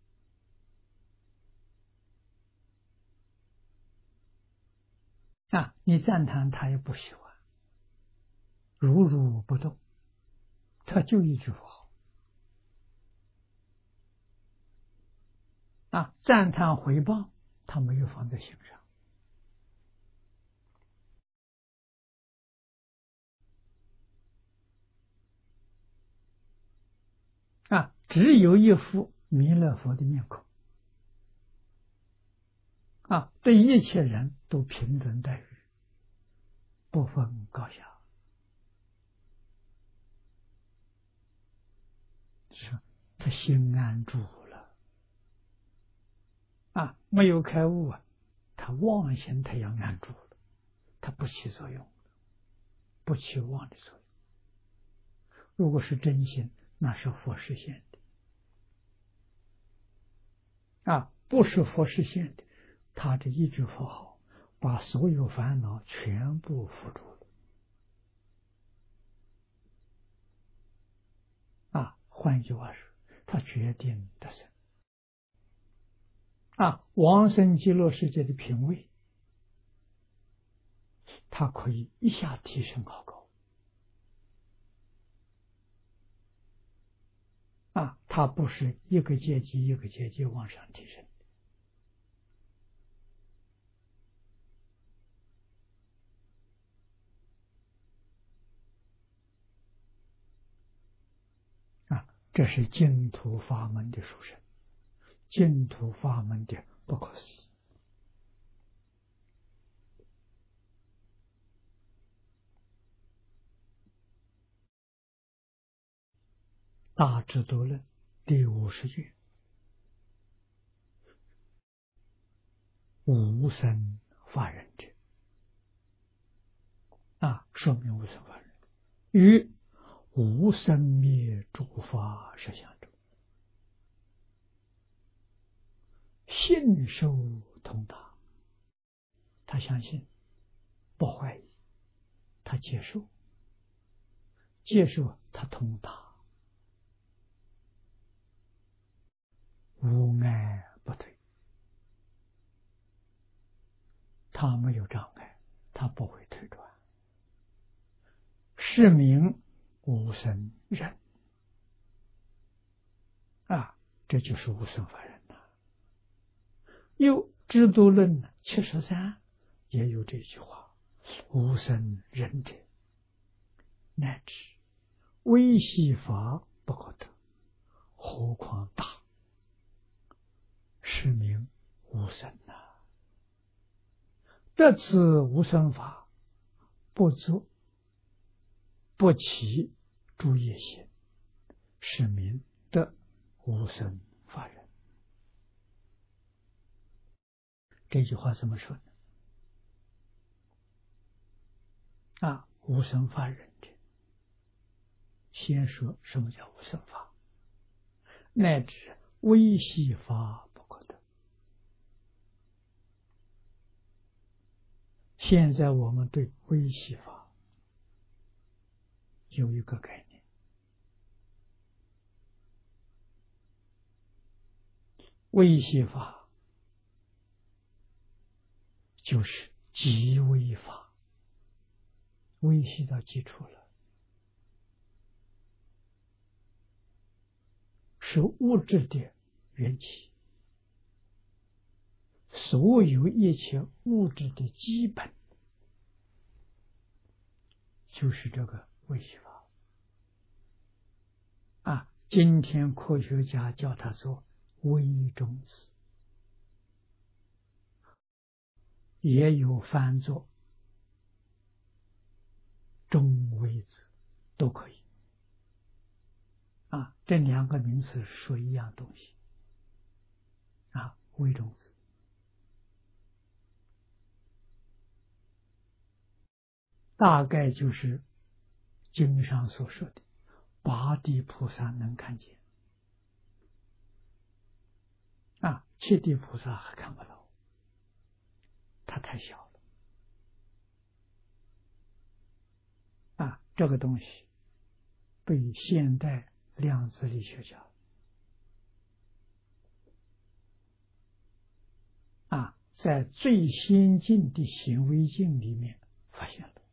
啊，你赞叹他也不喜欢，如如不动，他就一句佛号。啊，赞叹回报他没有放在心上。啊，只有一副弥勒佛的面孔。啊，对一切人都平等待遇，不分高下。是，他心安住了。啊，没有开悟啊，他妄心他要安住了，他不起作用，不起妄的作用。如果是真心，那是佛实现的。啊，不是佛实现的，他这一句佛号把所有烦恼全部扶住了。啊，换句话说，他决定得生。啊，往生极乐世界的品位，他可以一下提升好高。啊，他不是一个阶级一个阶级往上提升。啊，这是净土法门的殊胜，净土法门的不可思议。大智度论第五十页，无生法忍者。啊，说明无生法忍与无生灭诸法实相中，信受通达。他相信，不怀疑，他接受，接受他通达，无碍不退，他没有障碍，他不会退转。是名无生忍啊，这就是无生法忍呐。又制度论七十三也有这句话：无生忍者，乃至微细法不可得，何况大？是名无生呐。得此无生法，不作不起诸业行，是名得无生法忍。这句话怎么说呢？啊，无生法忍者，先说什么叫无生法，乃至微细法不可得。现在我们对微细法有一个概念，微细法就是极微法，微细到基础了，是物质的缘起，所有一切物质的基本就是这个微细法啊。今天科学家叫它做微中子，也有翻作中微子，都可以啊。这两个名词说一样东西啊，微中子。大概就是经上所说的八地菩萨能看见啊，七地菩萨还看不到，它太小了啊。这个东西被现代量子力学家啊，在最先进的显微镜里面发现了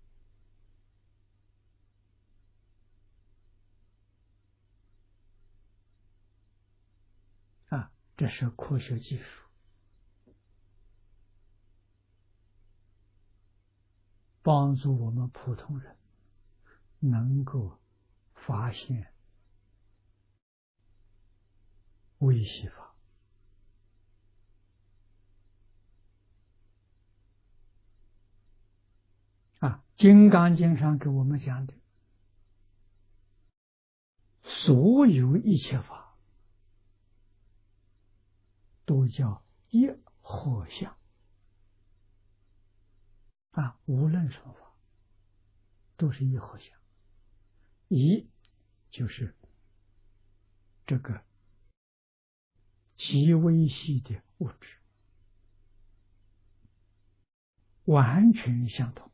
啊，这是科学技术帮助我们普通人能够发现微细法啊。金刚经上给我们讲的所有一切法都叫一合相啊，无论什么法都是一合相。一就是这个极微细的物质，完全相同。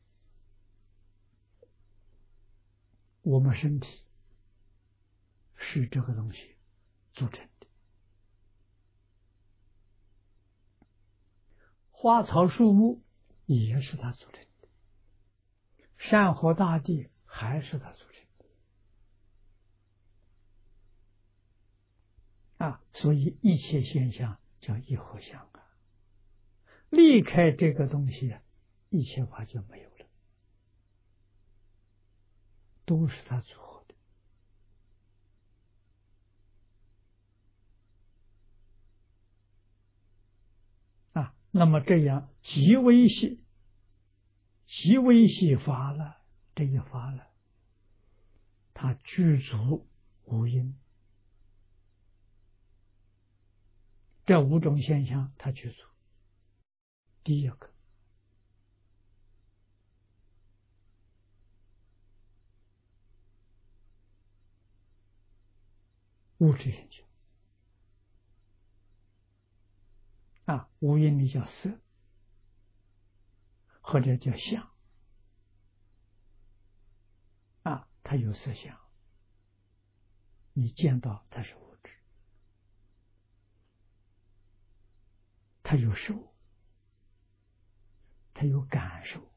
我们身体是这个东西组成的，花草树木也是它组成的，山河大地还是它组成的啊。所以一切现象叫一合相啊。离开这个东西，一切法就没有了，都是它组合的啊。那么这样极微细、极微细法了，这一法了，它具足无因，这五种现象它具足。第一个物质现象啊，无因里叫色，或者叫相啊，它有色相你见到它是物质，它有受，它有感受，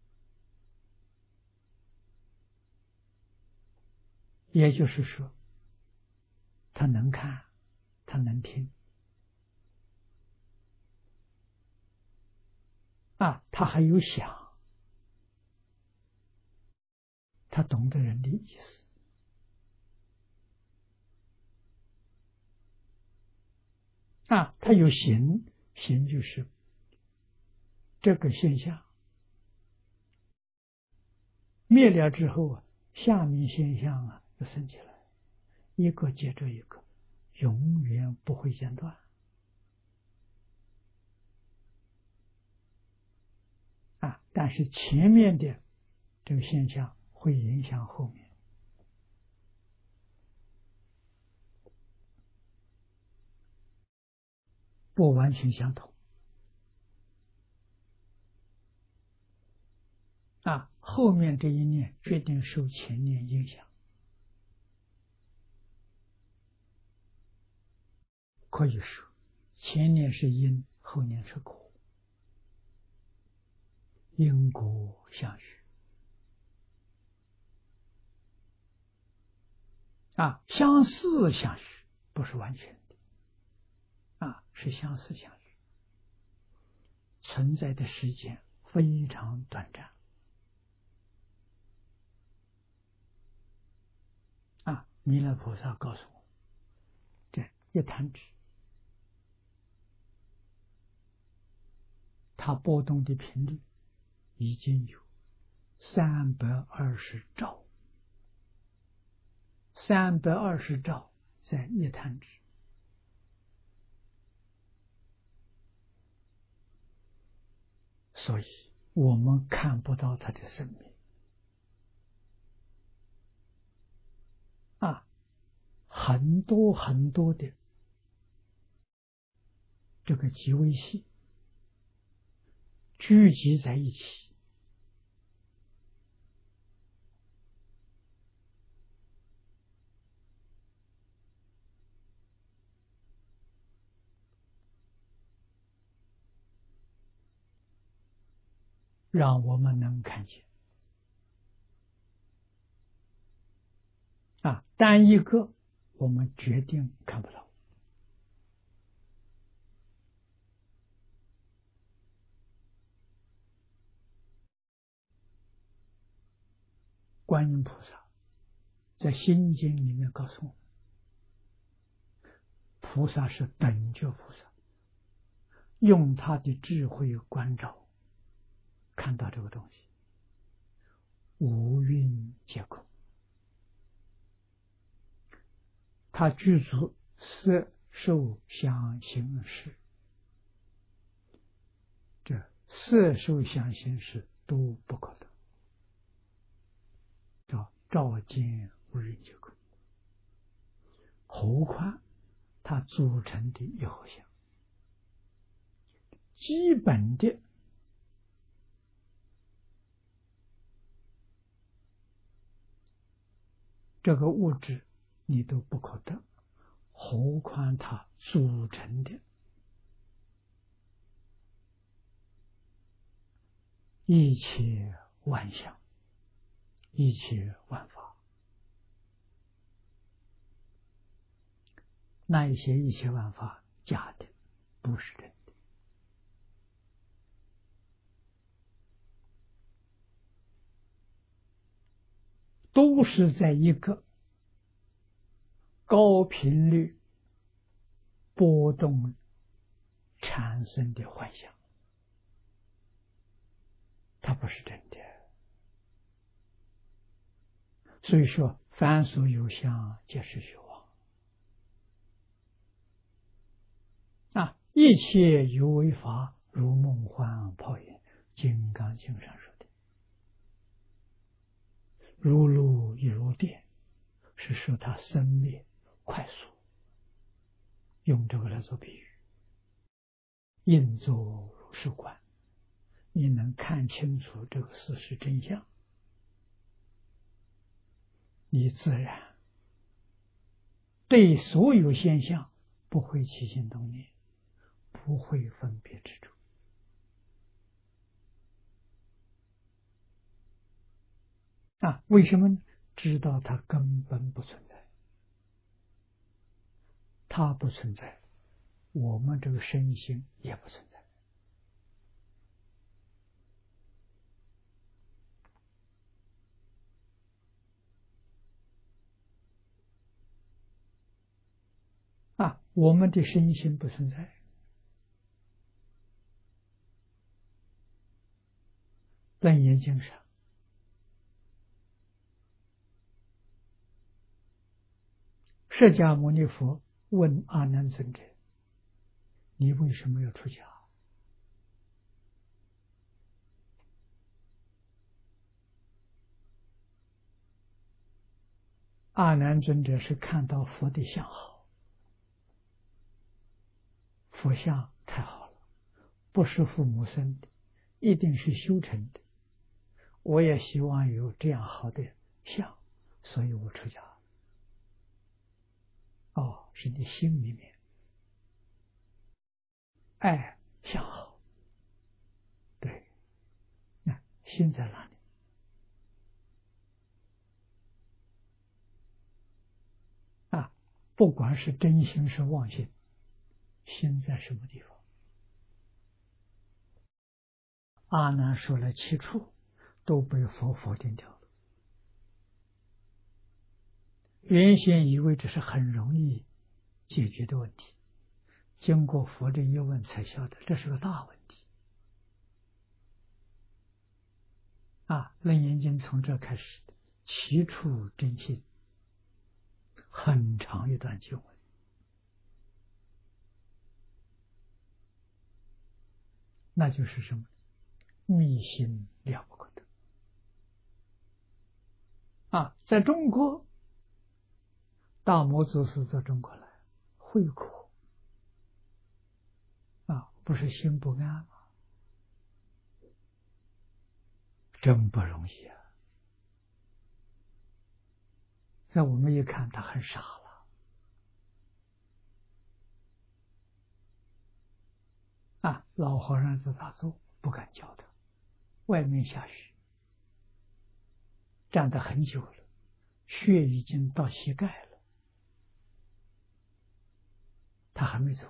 也就是说，它能看，它能听，啊，它还有想，它懂得人的意思。啊，它有形，形就是这个现象灭了之后啊，下面现象啊就生起来，一个接着一个，永远不会间断。啊，但是前面的这个现象会影响后面。不完全相同。啊，后面这一念决定受前念影响，可以说前念是因，后念是果，因果相续。啊，相似相续，不是完全的，啊，是相似相续，存在的时间非常短暂。啊，弥勒菩萨告诉我，这一弹指，它波动的频率已经有三百二十兆，三百二十兆在一弹指。所以我们看不到它的生命。啊，很多很多的这个极微细聚集在一起，让我们能看见。啊，单一个我们决定看不到。观音菩萨在心经里面告诉我们，菩萨是等觉菩萨，用他的智慧观照，看到这个东西，五蕴皆空。他具足色受想行识，这色受想行识都不可得，叫照见五蕴皆空。何况它组成的一合相，基本的这个物质你都不可得，何况它组成的一切万象，一切万法。那一些一切万法假的，不是真的。都是在一个高频率波动产生的幻象，它不是真的。所以说，凡所有相，皆是虚妄。啊，一切有为法，如梦幻泡影，《金刚经》上说的，如露亦如电，是说它生灭快速，用这个来做比喻。应作如是观，你能看清楚这个事实真相，你自然对所有现象不会起心动念，不会分别执着。啊，为什么呢？知道它根本不存在，它不存在，我们这个身心也不存在。啊，我们的身心不存在。楞严经上，释迦牟尼佛问阿难尊者：“你为什么要出家？”阿难尊者是看到佛的相好，佛像太好了，不是父母生的，一定是修成的。我也希望有这样好的相，所以我出家。哦，是你心里面爱相好，对，那心在哪里？啊，不管是真心是妄心，心在什么地方？阿难说了七处，都被佛否定掉了。原先以为这是很容易解决的问题，经过佛的一问才晓得这是个大问题。啊，楞严经从这开始的，七处真心，很长一段经文。那就是什么？密心了不可得。啊，在中国，大摩祖师到中国来会苦啊，不是心不安吗？真不容易啊！在我们一看，他很傻了啊！老和尚在打坐，不敢叫他。外面下雪，站得很久了，雪已经到膝盖了，他还没走。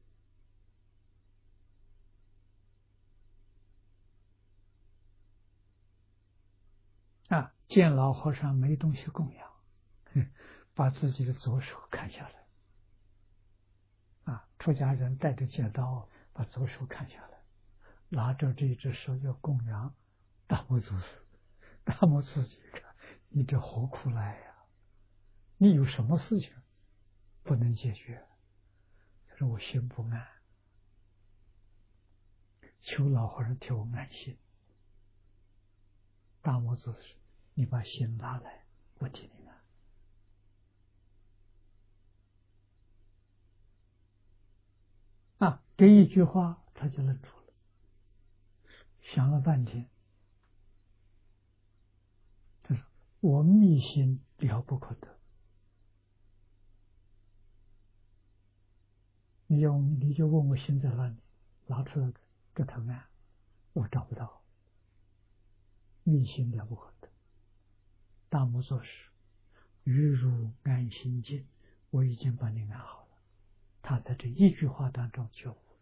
啊，见老和尚没东西供养，把自己的左手砍下来。啊，出家人带着戒刀，把左手砍下来，拿着这只手要供养大摩祖师。大摩祖师一看，你这何苦来呀？你有什么事情不能解决？他说我心不安，求老和尚替我安心。大摩祖师，你把心拿来，我替你安。啊，这一句话他就愣住了，想了半天，他说：“我密心了不可得，你要你就问我心在哪里，拿出来给他按，我找不到。密心了不可得。”大摩祖师，于如安心境，我已经把你安好了。他在这一句话当中觉悟了。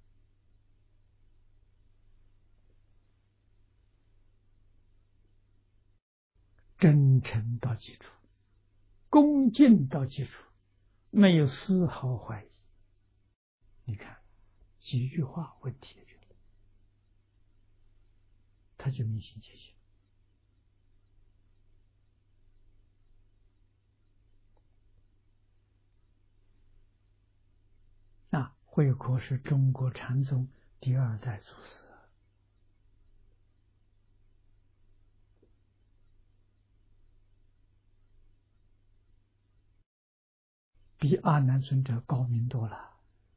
真诚到基础，恭敬到基础，没有丝毫怀疑。你看几句话问题解决了，他就明心见性。啊，慧可是中国禅宗第二代祖师，比阿难尊者高明多了。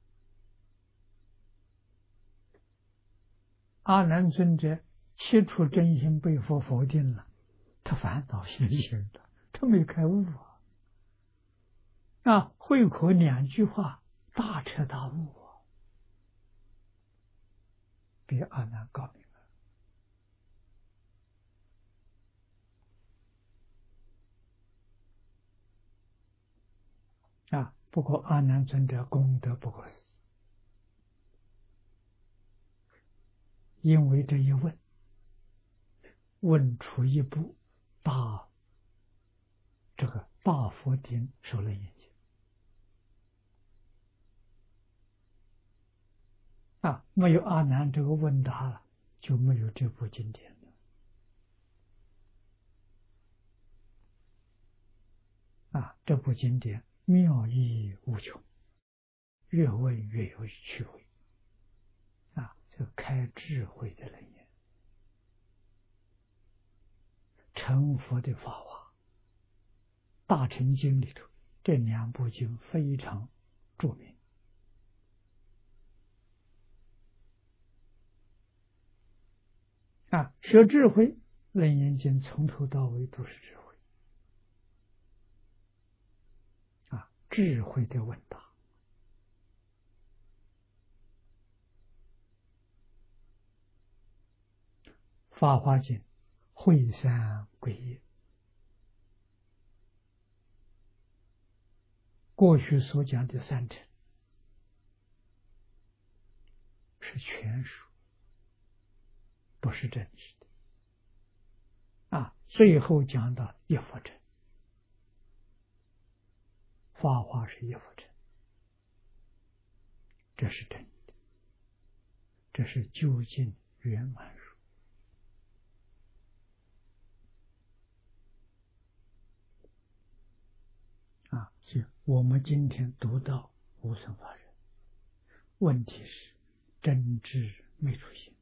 阿难尊者七处真心被佛否定了，他烦恼现行了，他没开悟啊。 啊，慧可两句话大彻大悟啊，比阿难高明啊！啊，不过阿难尊者功德不可思议，因为这一问，问出一部大这个大佛顶首楞严经啊，没有阿难这个问答了，就没有这部经典了啊！这部经典妙义无穷，越问越有趣味啊！这开智慧的楞严，成佛的法华，大乘经里头这两部经非常著名啊！学智慧，楞严经从头到尾都是智慧啊，智慧的问答。法华经会三归一，过去所讲的三乘是权术，不是真实的啊。最后讲到一佛乘，法华是一佛乘，这是真的，这是究竟圆满术啊。所以我们今天读到无生法忍，问题是真知没出现，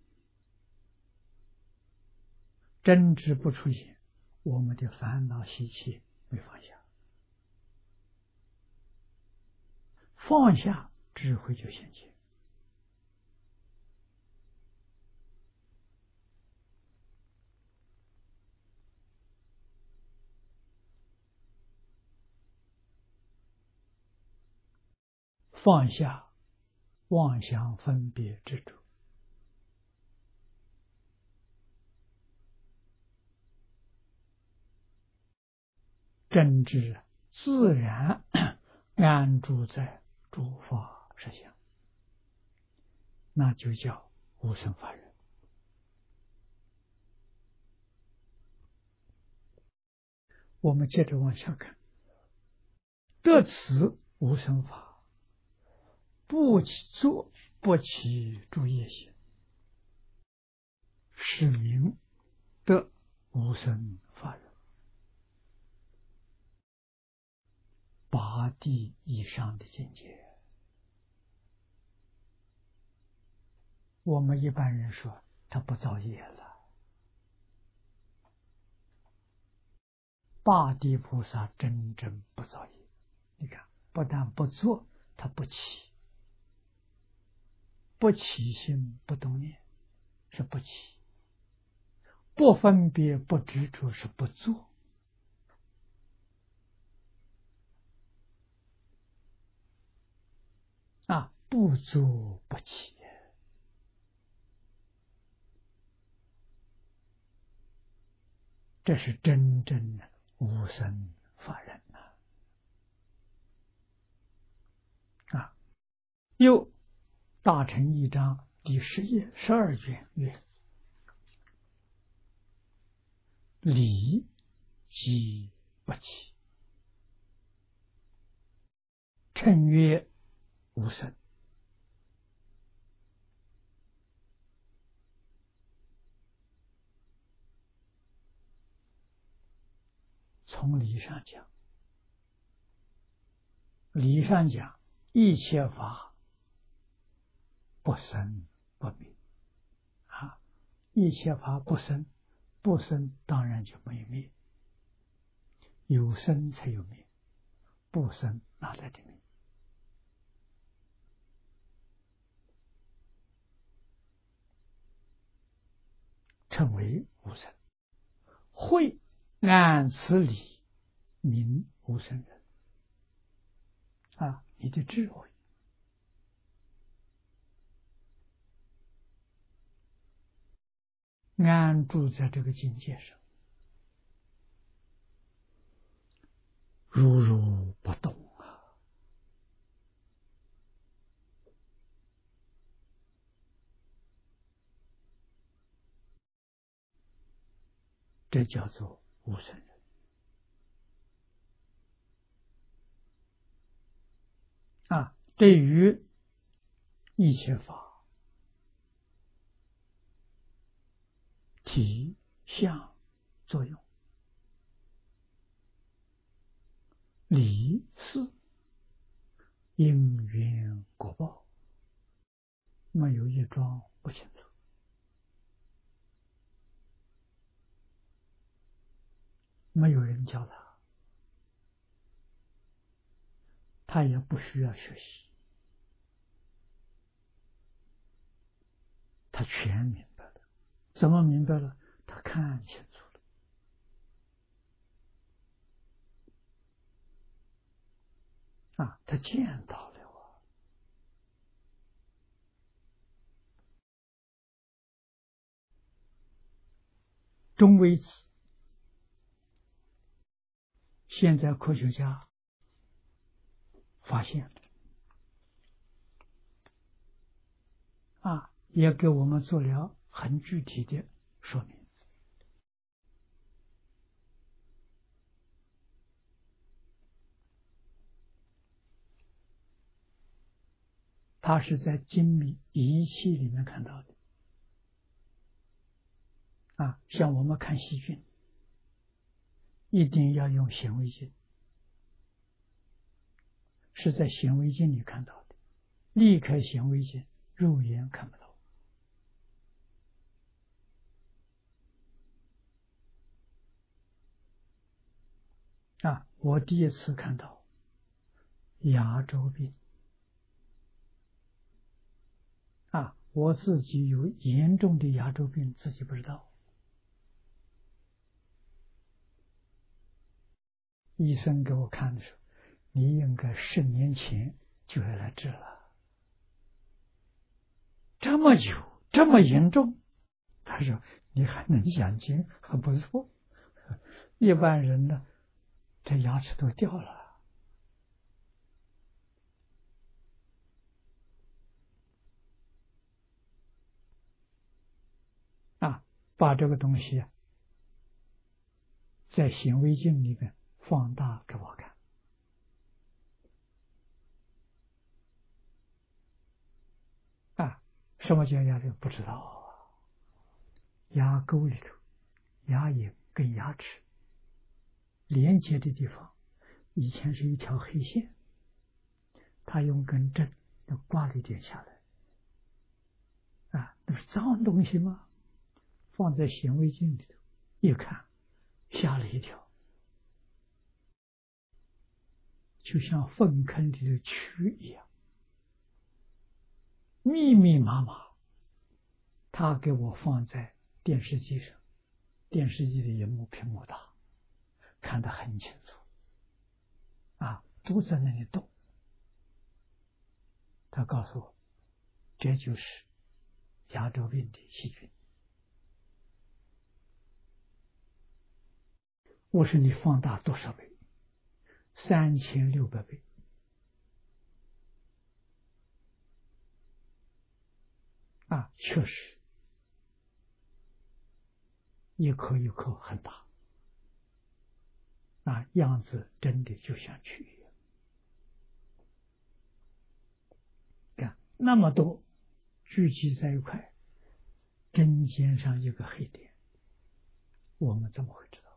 真知不出现，我们的烦恼习气没放下，放下智慧就现前。放下妄想分别执着，真知自然安住在诸法实相，那就叫无生法忍。我们接着往下看，得此无生法，不起作不起诸业行，是名得无生法忍。八地以上的境界，我们一般人说他不造业了，八地菩萨真正不造业。你看，不但不做，他不起，不起心不动念是不起，不分别不执着是不做。啊，不做不起，这是真正的无生法忍呐！啊，又大乘一章第十页十二卷曰：理即不起，称曰无生。从理上讲，理上讲，一切法不生不灭啊，一切法不生，不生当然就没有灭，有生才有灭，不生哪来的灭？称为无生。会按此理名无生忍。 啊，你的智慧安住在这个境界上，如如不动啊，这叫做无生人啊。对于一切法体相作用，理事因缘果报，没有一桩不清楚。没有人教他，他也不需要学习，他全明白了。怎么明白了？他看清楚了啊，他见到了啊。终为此，现在科学家发现啊，也给我们做了很具体的说明。他是在精密仪器里面看到的啊，像我们看细菌，一定要用显微镜，是在显微镜里看到的，离开显微镜，肉眼看不到。啊，我第一次看到牙周病啊，我自己有严重的牙周病，自己不知道。医生给我看的时候，你应该十年前就要来治了，这么久，这么严重。他说你还能讲经，很不错。一般人呢，这牙齿都掉了。啊，把这个东西在显微镜里面放大给我看。啊，什么叫牙周？不知道啊。牙沟里头，牙龈跟牙齿连接的地方，以前是一条黑线，他用根针就刮了一点下来。啊，那是脏东西吗？放在显微镜里头一看，吓了一跳，就像粪坑里的蛆一样，密密麻麻。他给我放在电视机上，电视机的荧幕屏幕大，看得很清楚。啊，都在那里动。他告诉我，这就是牙周病的细菌。我说你放大多少倍？三千六百倍。啊，确实，一颗一颗很大。啊，样子真的就像蛆一样。看那么多聚集在一块，针尖上一个黑点，我们怎么会知道？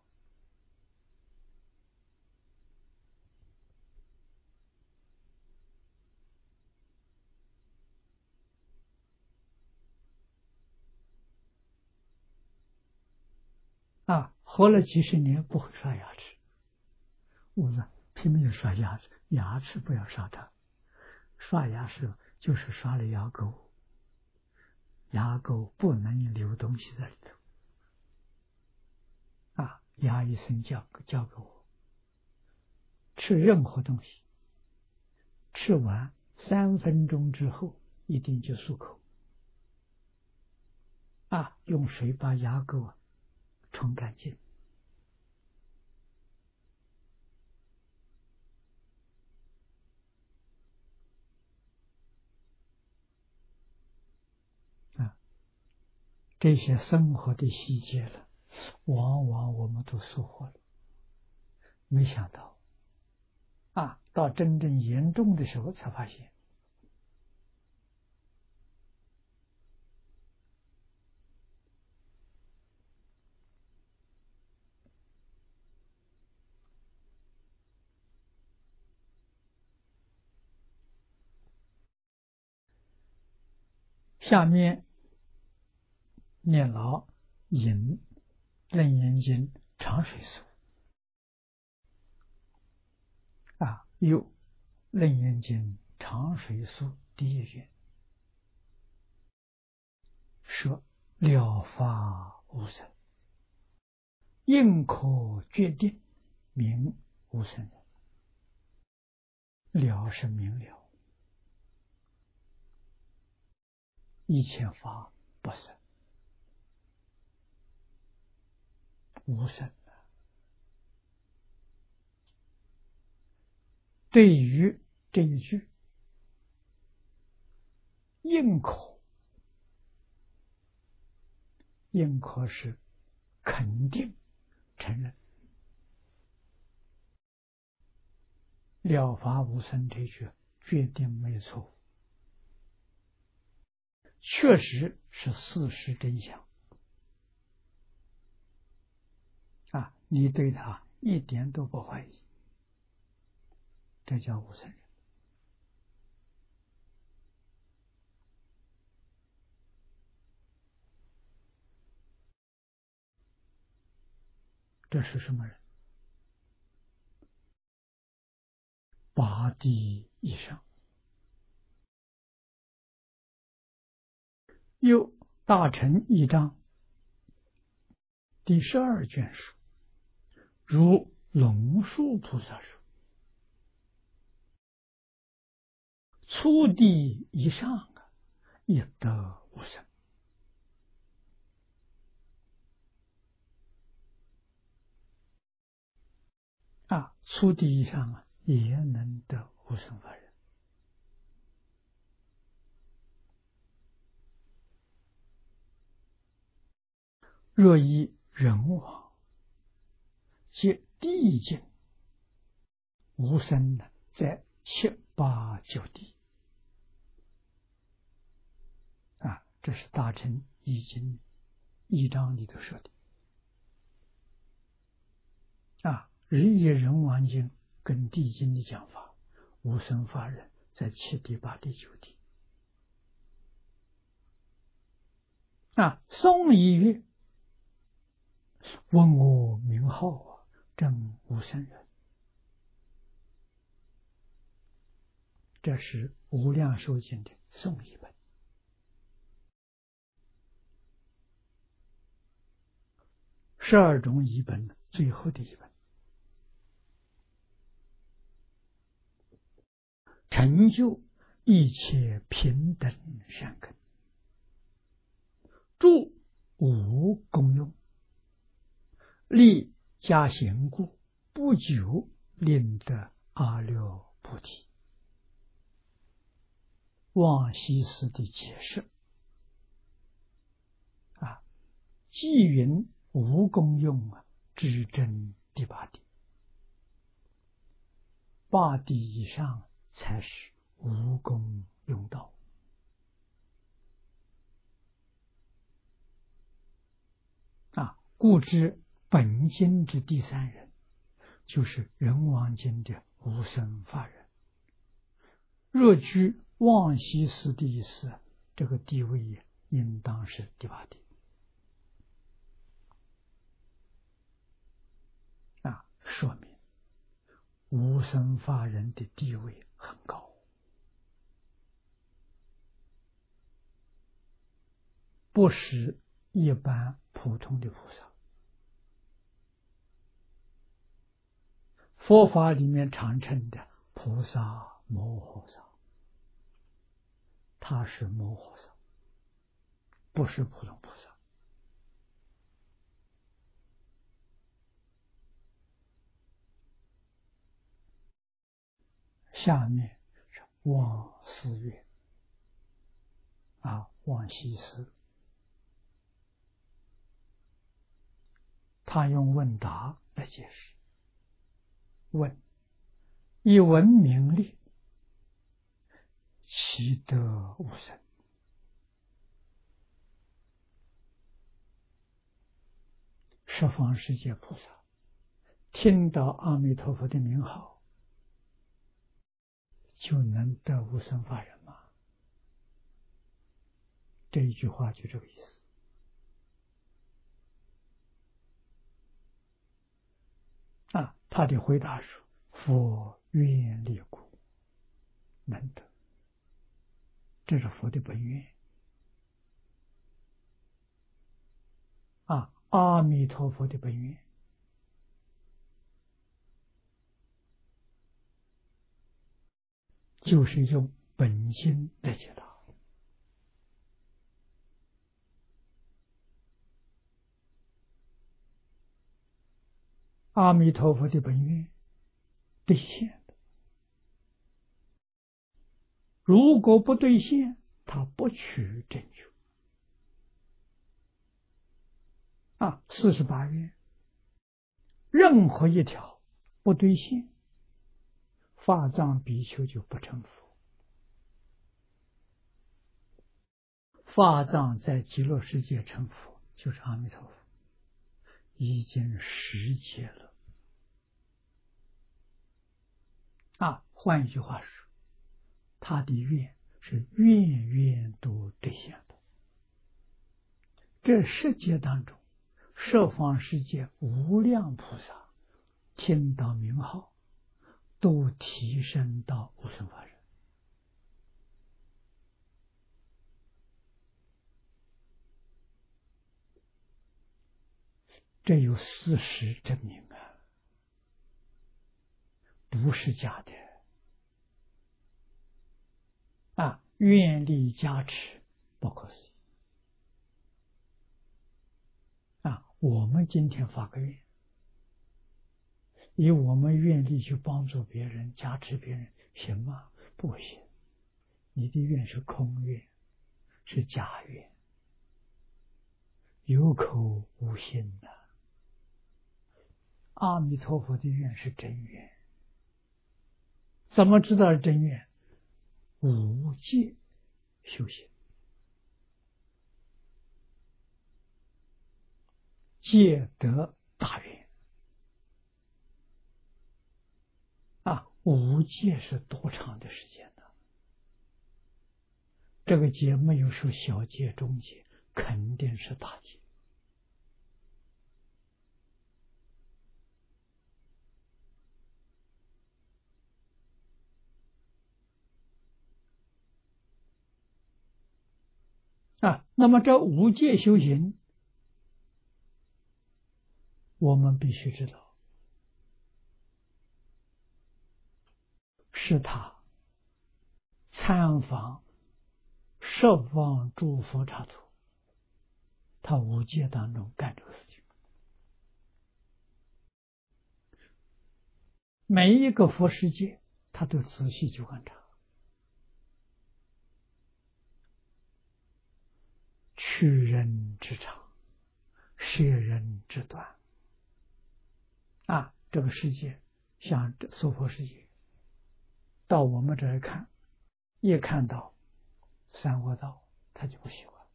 啊，活了几十年不会刷牙齿，我说拼命刷牙齿，牙齿不要刷它，刷牙时就是刷了牙沟，牙沟不能留东西在里头。啊，牙医生教教给我，吃任何东西吃完三分钟之后一定就漱口，啊，用水把牙垢冲干净。啊，这些生活的细节了，往往我们都疏忽了，没想到，啊，到真正严重的时候才发现。下面念牢引楞严经长水书啊，有楞严经长水书第一卷说了法无生，应可决定名无生人。了是明了，一切法不生，无生。对于这一句应可，应可是肯定承认了法无生这句决定没错误，确实是事实真相啊！你对他一点都不怀疑，这叫无生人。这是什么人？八地以上。又大乘义章第十二卷书，如龙树菩萨说，初地以上啊，亦得无生。啊，初地以上啊，也能得无生法忍。若以人王，即地境无生呢，在七八九地啊，这是大乘易经一章里头说的啊。日以人王经跟地经的讲法，无生法忍在七地八地九地啊。宋一曰：问我名号啊，正无生人。这是无量寿经的宋一本。十二种译本最后的一本，成就一切平等善根，诸无功用，立加行故，不久令得阿耨菩提。望西斯的解释啊，即云无功用啊，至真第八地，八地以上才是无功用道啊。故知本经之第三人，就是人王经的无生法忍。若居望西斯的意思，这个地位也应当是第八地啊，说明无生法忍的地位很高，不是一般普通的菩萨。佛法里面常称的菩萨摩诃萨，他是摩诃萨，不是普通菩萨。下面是望思月啊，望西斯，他用问答来解释。问：以闻名利，其德无生。十方世界菩萨听到阿弥陀佛的名号，就能得无生法忍吗？这一句话就这个意思。啊，他的回答说：佛愿力故，能得。这是佛的本愿。啊，阿弥陀佛的本愿。就是用本心来解答。阿弥陀佛的本愿兑现的，如果不兑现，他不取正觉。啊，四十八愿，任何一条不兑现，法藏比丘就不成佛。法藏在极乐世界成佛，就是阿弥陀佛，已经十劫了。啊，换一句话说，他的愿是愿愿都兑现的。这十劫当中，十方世界无量菩萨听到名号，都提升到无生法忍。这有事实证明啊，不是假的啊！愿力加持，不可思议啊！我们今天发个愿，以我们愿力去帮助别人、加持别人，行吗？不行，你的愿是空愿，是假愿，有口无心的。阿弥陀佛的愿是真愿，怎么知道是真愿？无戒修行，戒得大愿啊！无戒是多长的时间呢？这个戒没有说小戒、中戒，肯定是大戒。啊，那么这无戒修行，我们必须知道，是他参访十方诸佛刹土，他无戒当中干这个事情。每一个佛世界，他都仔细去观察，取人之长，舍人之短。啊，这个世界像娑婆世界，到我们这儿看，一看到三恶道，他就不喜欢；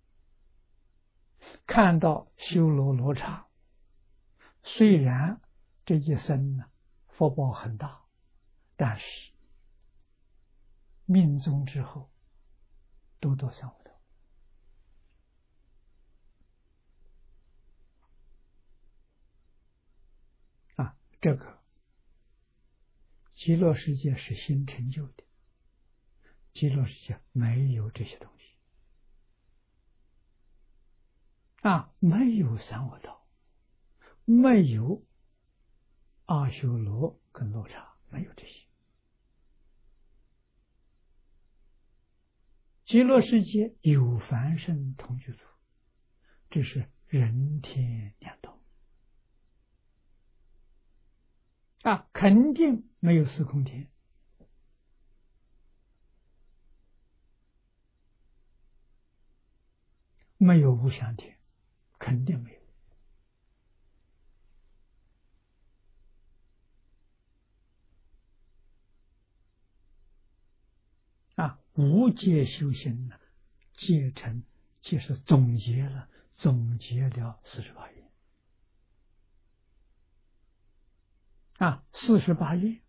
看到修罗罗刹，虽然这一生呢福报很大，但是命中之后都到三恶道。啊，这个极乐世界是新成就的，极乐世界没有这些东西啊，没有三恶道，没有阿修罗跟罗刹，没有这些极乐世界有凡圣同居处，这是人天两道啊，肯定没有四空天，没有无想天，肯定没有啊。无界修行呢，戒成就是总结了，总结了四十八愿啊，四十八愿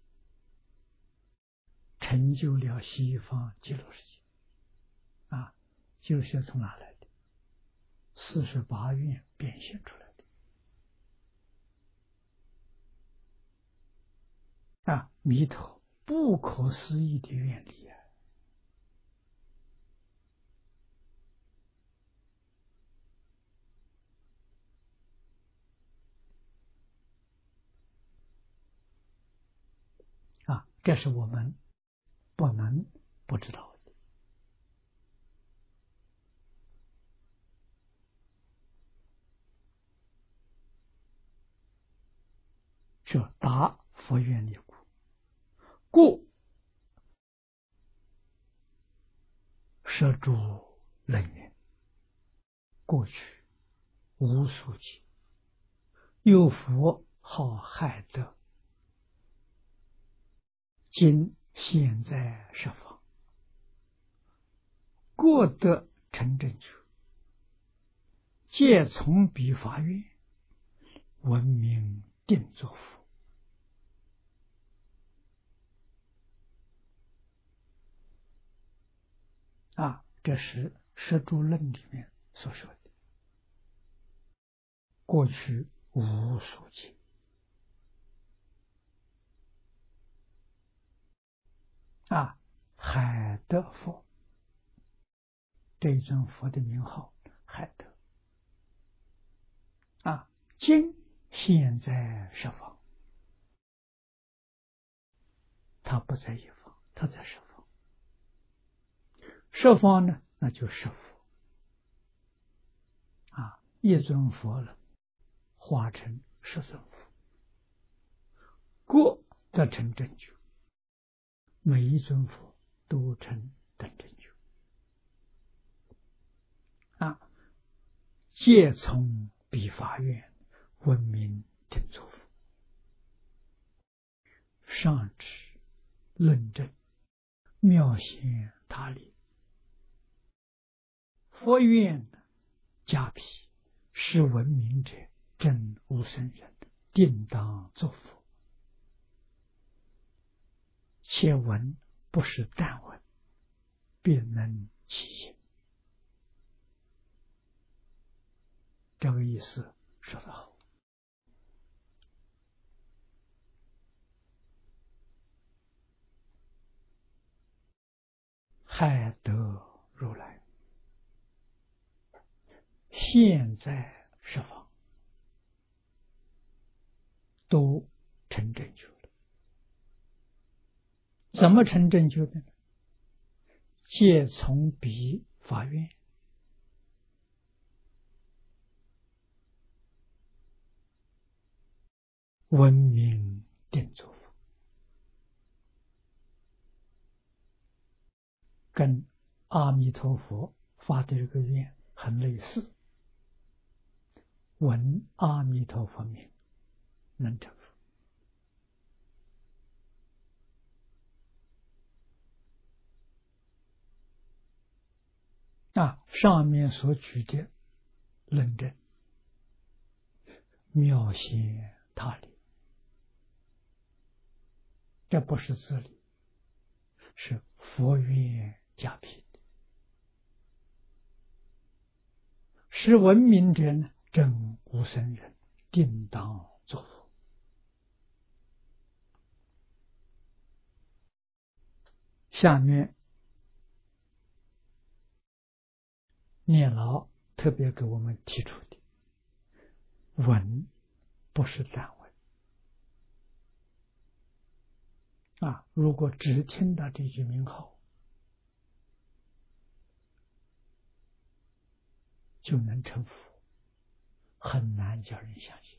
成就了西方极乐世界啊，就是从哪来的？四十八愿变现出来的啊，弥陀不可思议的愿力啊！啊，这是我们不能不知道的。说达佛愿力故，故摄诸人缘，过去无数劫，有佛好害德，今现在十方，过得成正觉，皆从彼法愿，闻名定作佛。啊，这是《摄诸论》里面所说的。过去无数劫，啊，海德佛，这一尊佛的名号海德。啊，今现在十方，他不在一方，他在十方。十方呢，那就十佛。啊，一尊佛了，化成十尊佛，各得成正觉，每一尊佛都成等正觉。啊，皆从彼法愿，闻名定作佛。上至论证，妙显他理，佛愿加彼，是闻名者，真无生人，定当作佛。且闻不是但闻，便能起行。这个意思说得好。海德如来现在十方都成正觉了。怎么成正觉的呢？皆从彼法愿，闻名定作佛，跟阿弥陀佛发的这个愿很类似。闻阿弥陀佛名，能成佛。啊，上面所举的论证，妙显他理，这不是自理，是佛愿加被的。是闻名者呢，真无生人，定当作佛。下面念老特别给我们提出的，闻不是单闻啊！如果只听到这句名号， 就能成佛，很难叫人相信。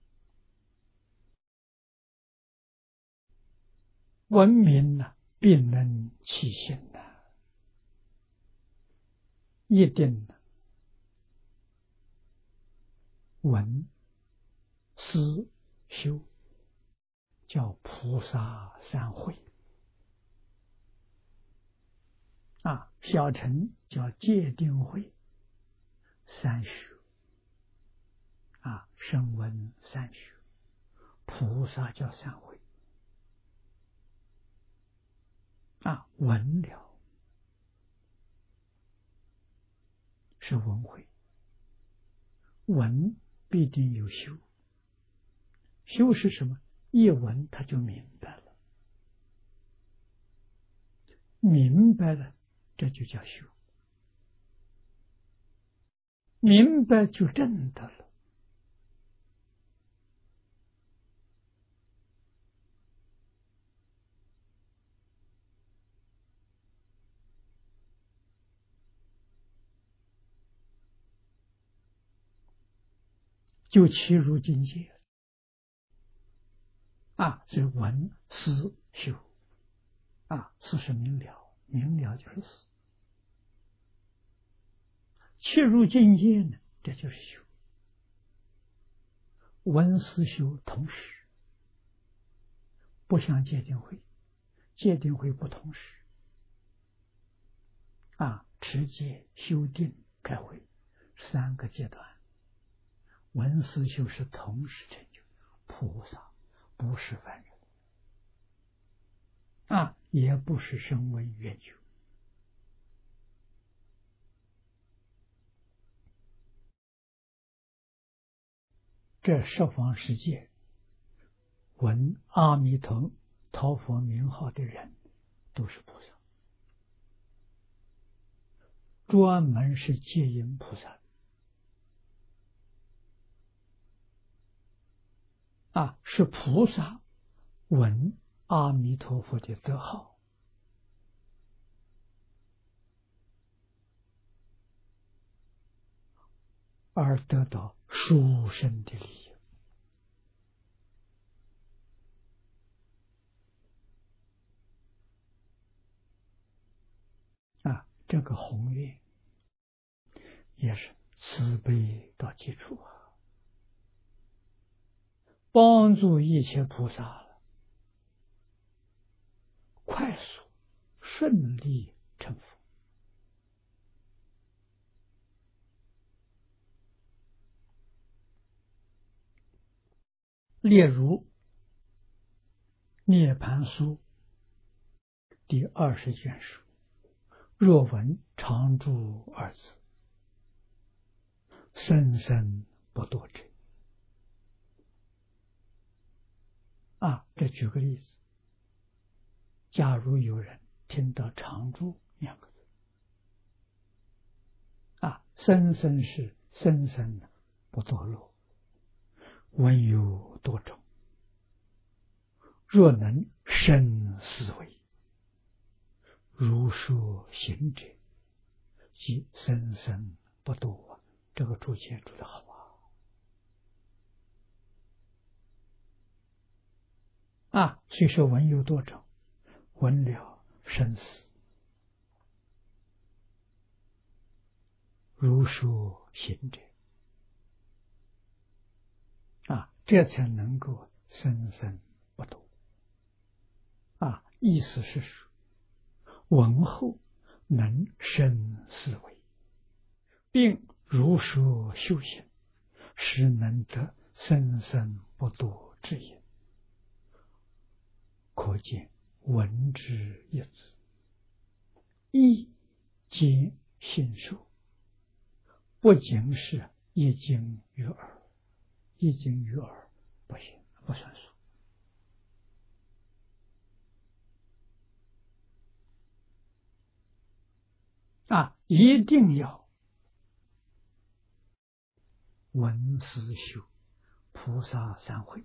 文明呢，必能起心呢，一定呢，闻思修，叫菩萨三会啊，小乘叫戒定慧三学啊，声闻三学，菩萨叫三会啊，闻了是闻会，闻必定有修，修是什么？一闻他就明白了，明白了，这就叫修，明白就证得了。就契入境界啊，所以闻思修啊，思是明了，明了就是思，契入境界呢，这就是修。闻思修同时，不像戒定慧，戒定慧不同时啊，持戒、修定、开慧三个阶段，闻思修是同时成就，菩萨不是凡人啊，也不是声闻缘觉。这十方世界闻阿弥陀陀佛名号的人都是菩萨，专门是戒引菩萨啊，是菩萨闻阿弥陀佛的德号而得到殊胜的利益啊，这个宏愿也是慈悲到基础啊，帮助一切菩萨快速顺利成佛。例如涅盘书第二十卷书，若闻常住二字，生生不堕者啊，这举个例子，假如有人听到常住两个字啊，生生是生生不堕落，闻有多种，若能深思维，如说行者，即生生不堕啊。这个注解注得好啊！啊，虽说闻有多种，闻了生死，如说行者啊，这才能够生生不堕啊。意思是说，闻后能深思维，并如说修行，使能得生生不堕之也。可见闻之一字，一皆信受，不仅是一经于耳，一经于耳不行，不算数啊！一定要闻思修菩萨三会，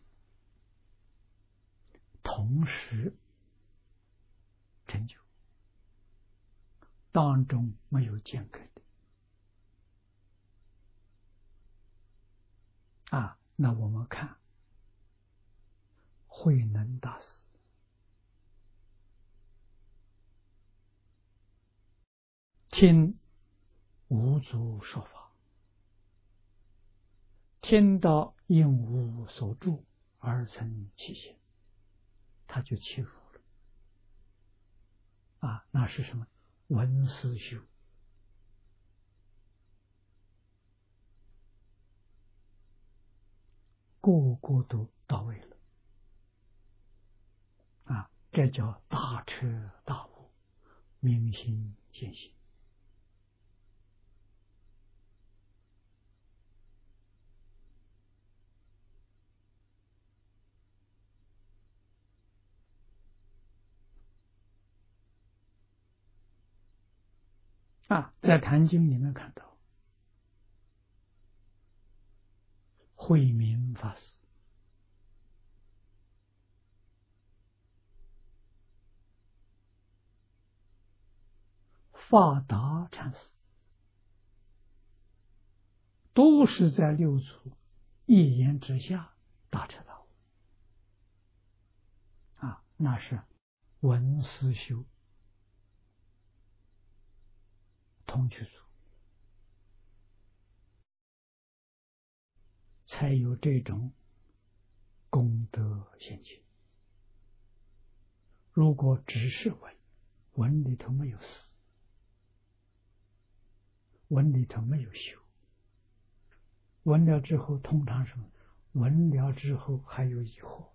同时成就，当中没有间隔的那我们看慧能大师听五祖说法，听到应无所住而成其心，他就起入了。啊，那是什么？闻思修。个个都到位了。啊，这叫大彻大悟，明心见性。啊，在《坛经》里面看到，慧明法师法达禅师都是在六祖一言之下大彻大悟。啊，那是闻思修同居处，才有这种功德现前。如果只是闻，闻里头没有思，闻里头没有修，闻了之后通常什么？闻了之后还有疑惑。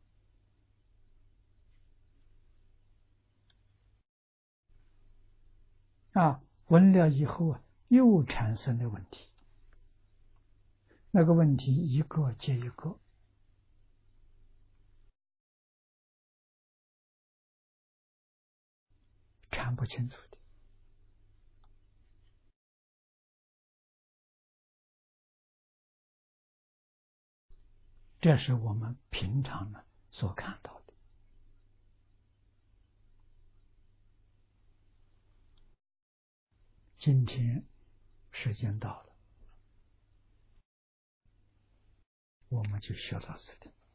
啊，闻了以后啊，又产生了问题。那个问题一个接一个，看不清楚的。这是我们平常呢所看到的。今天时间到了，我们就学到这里。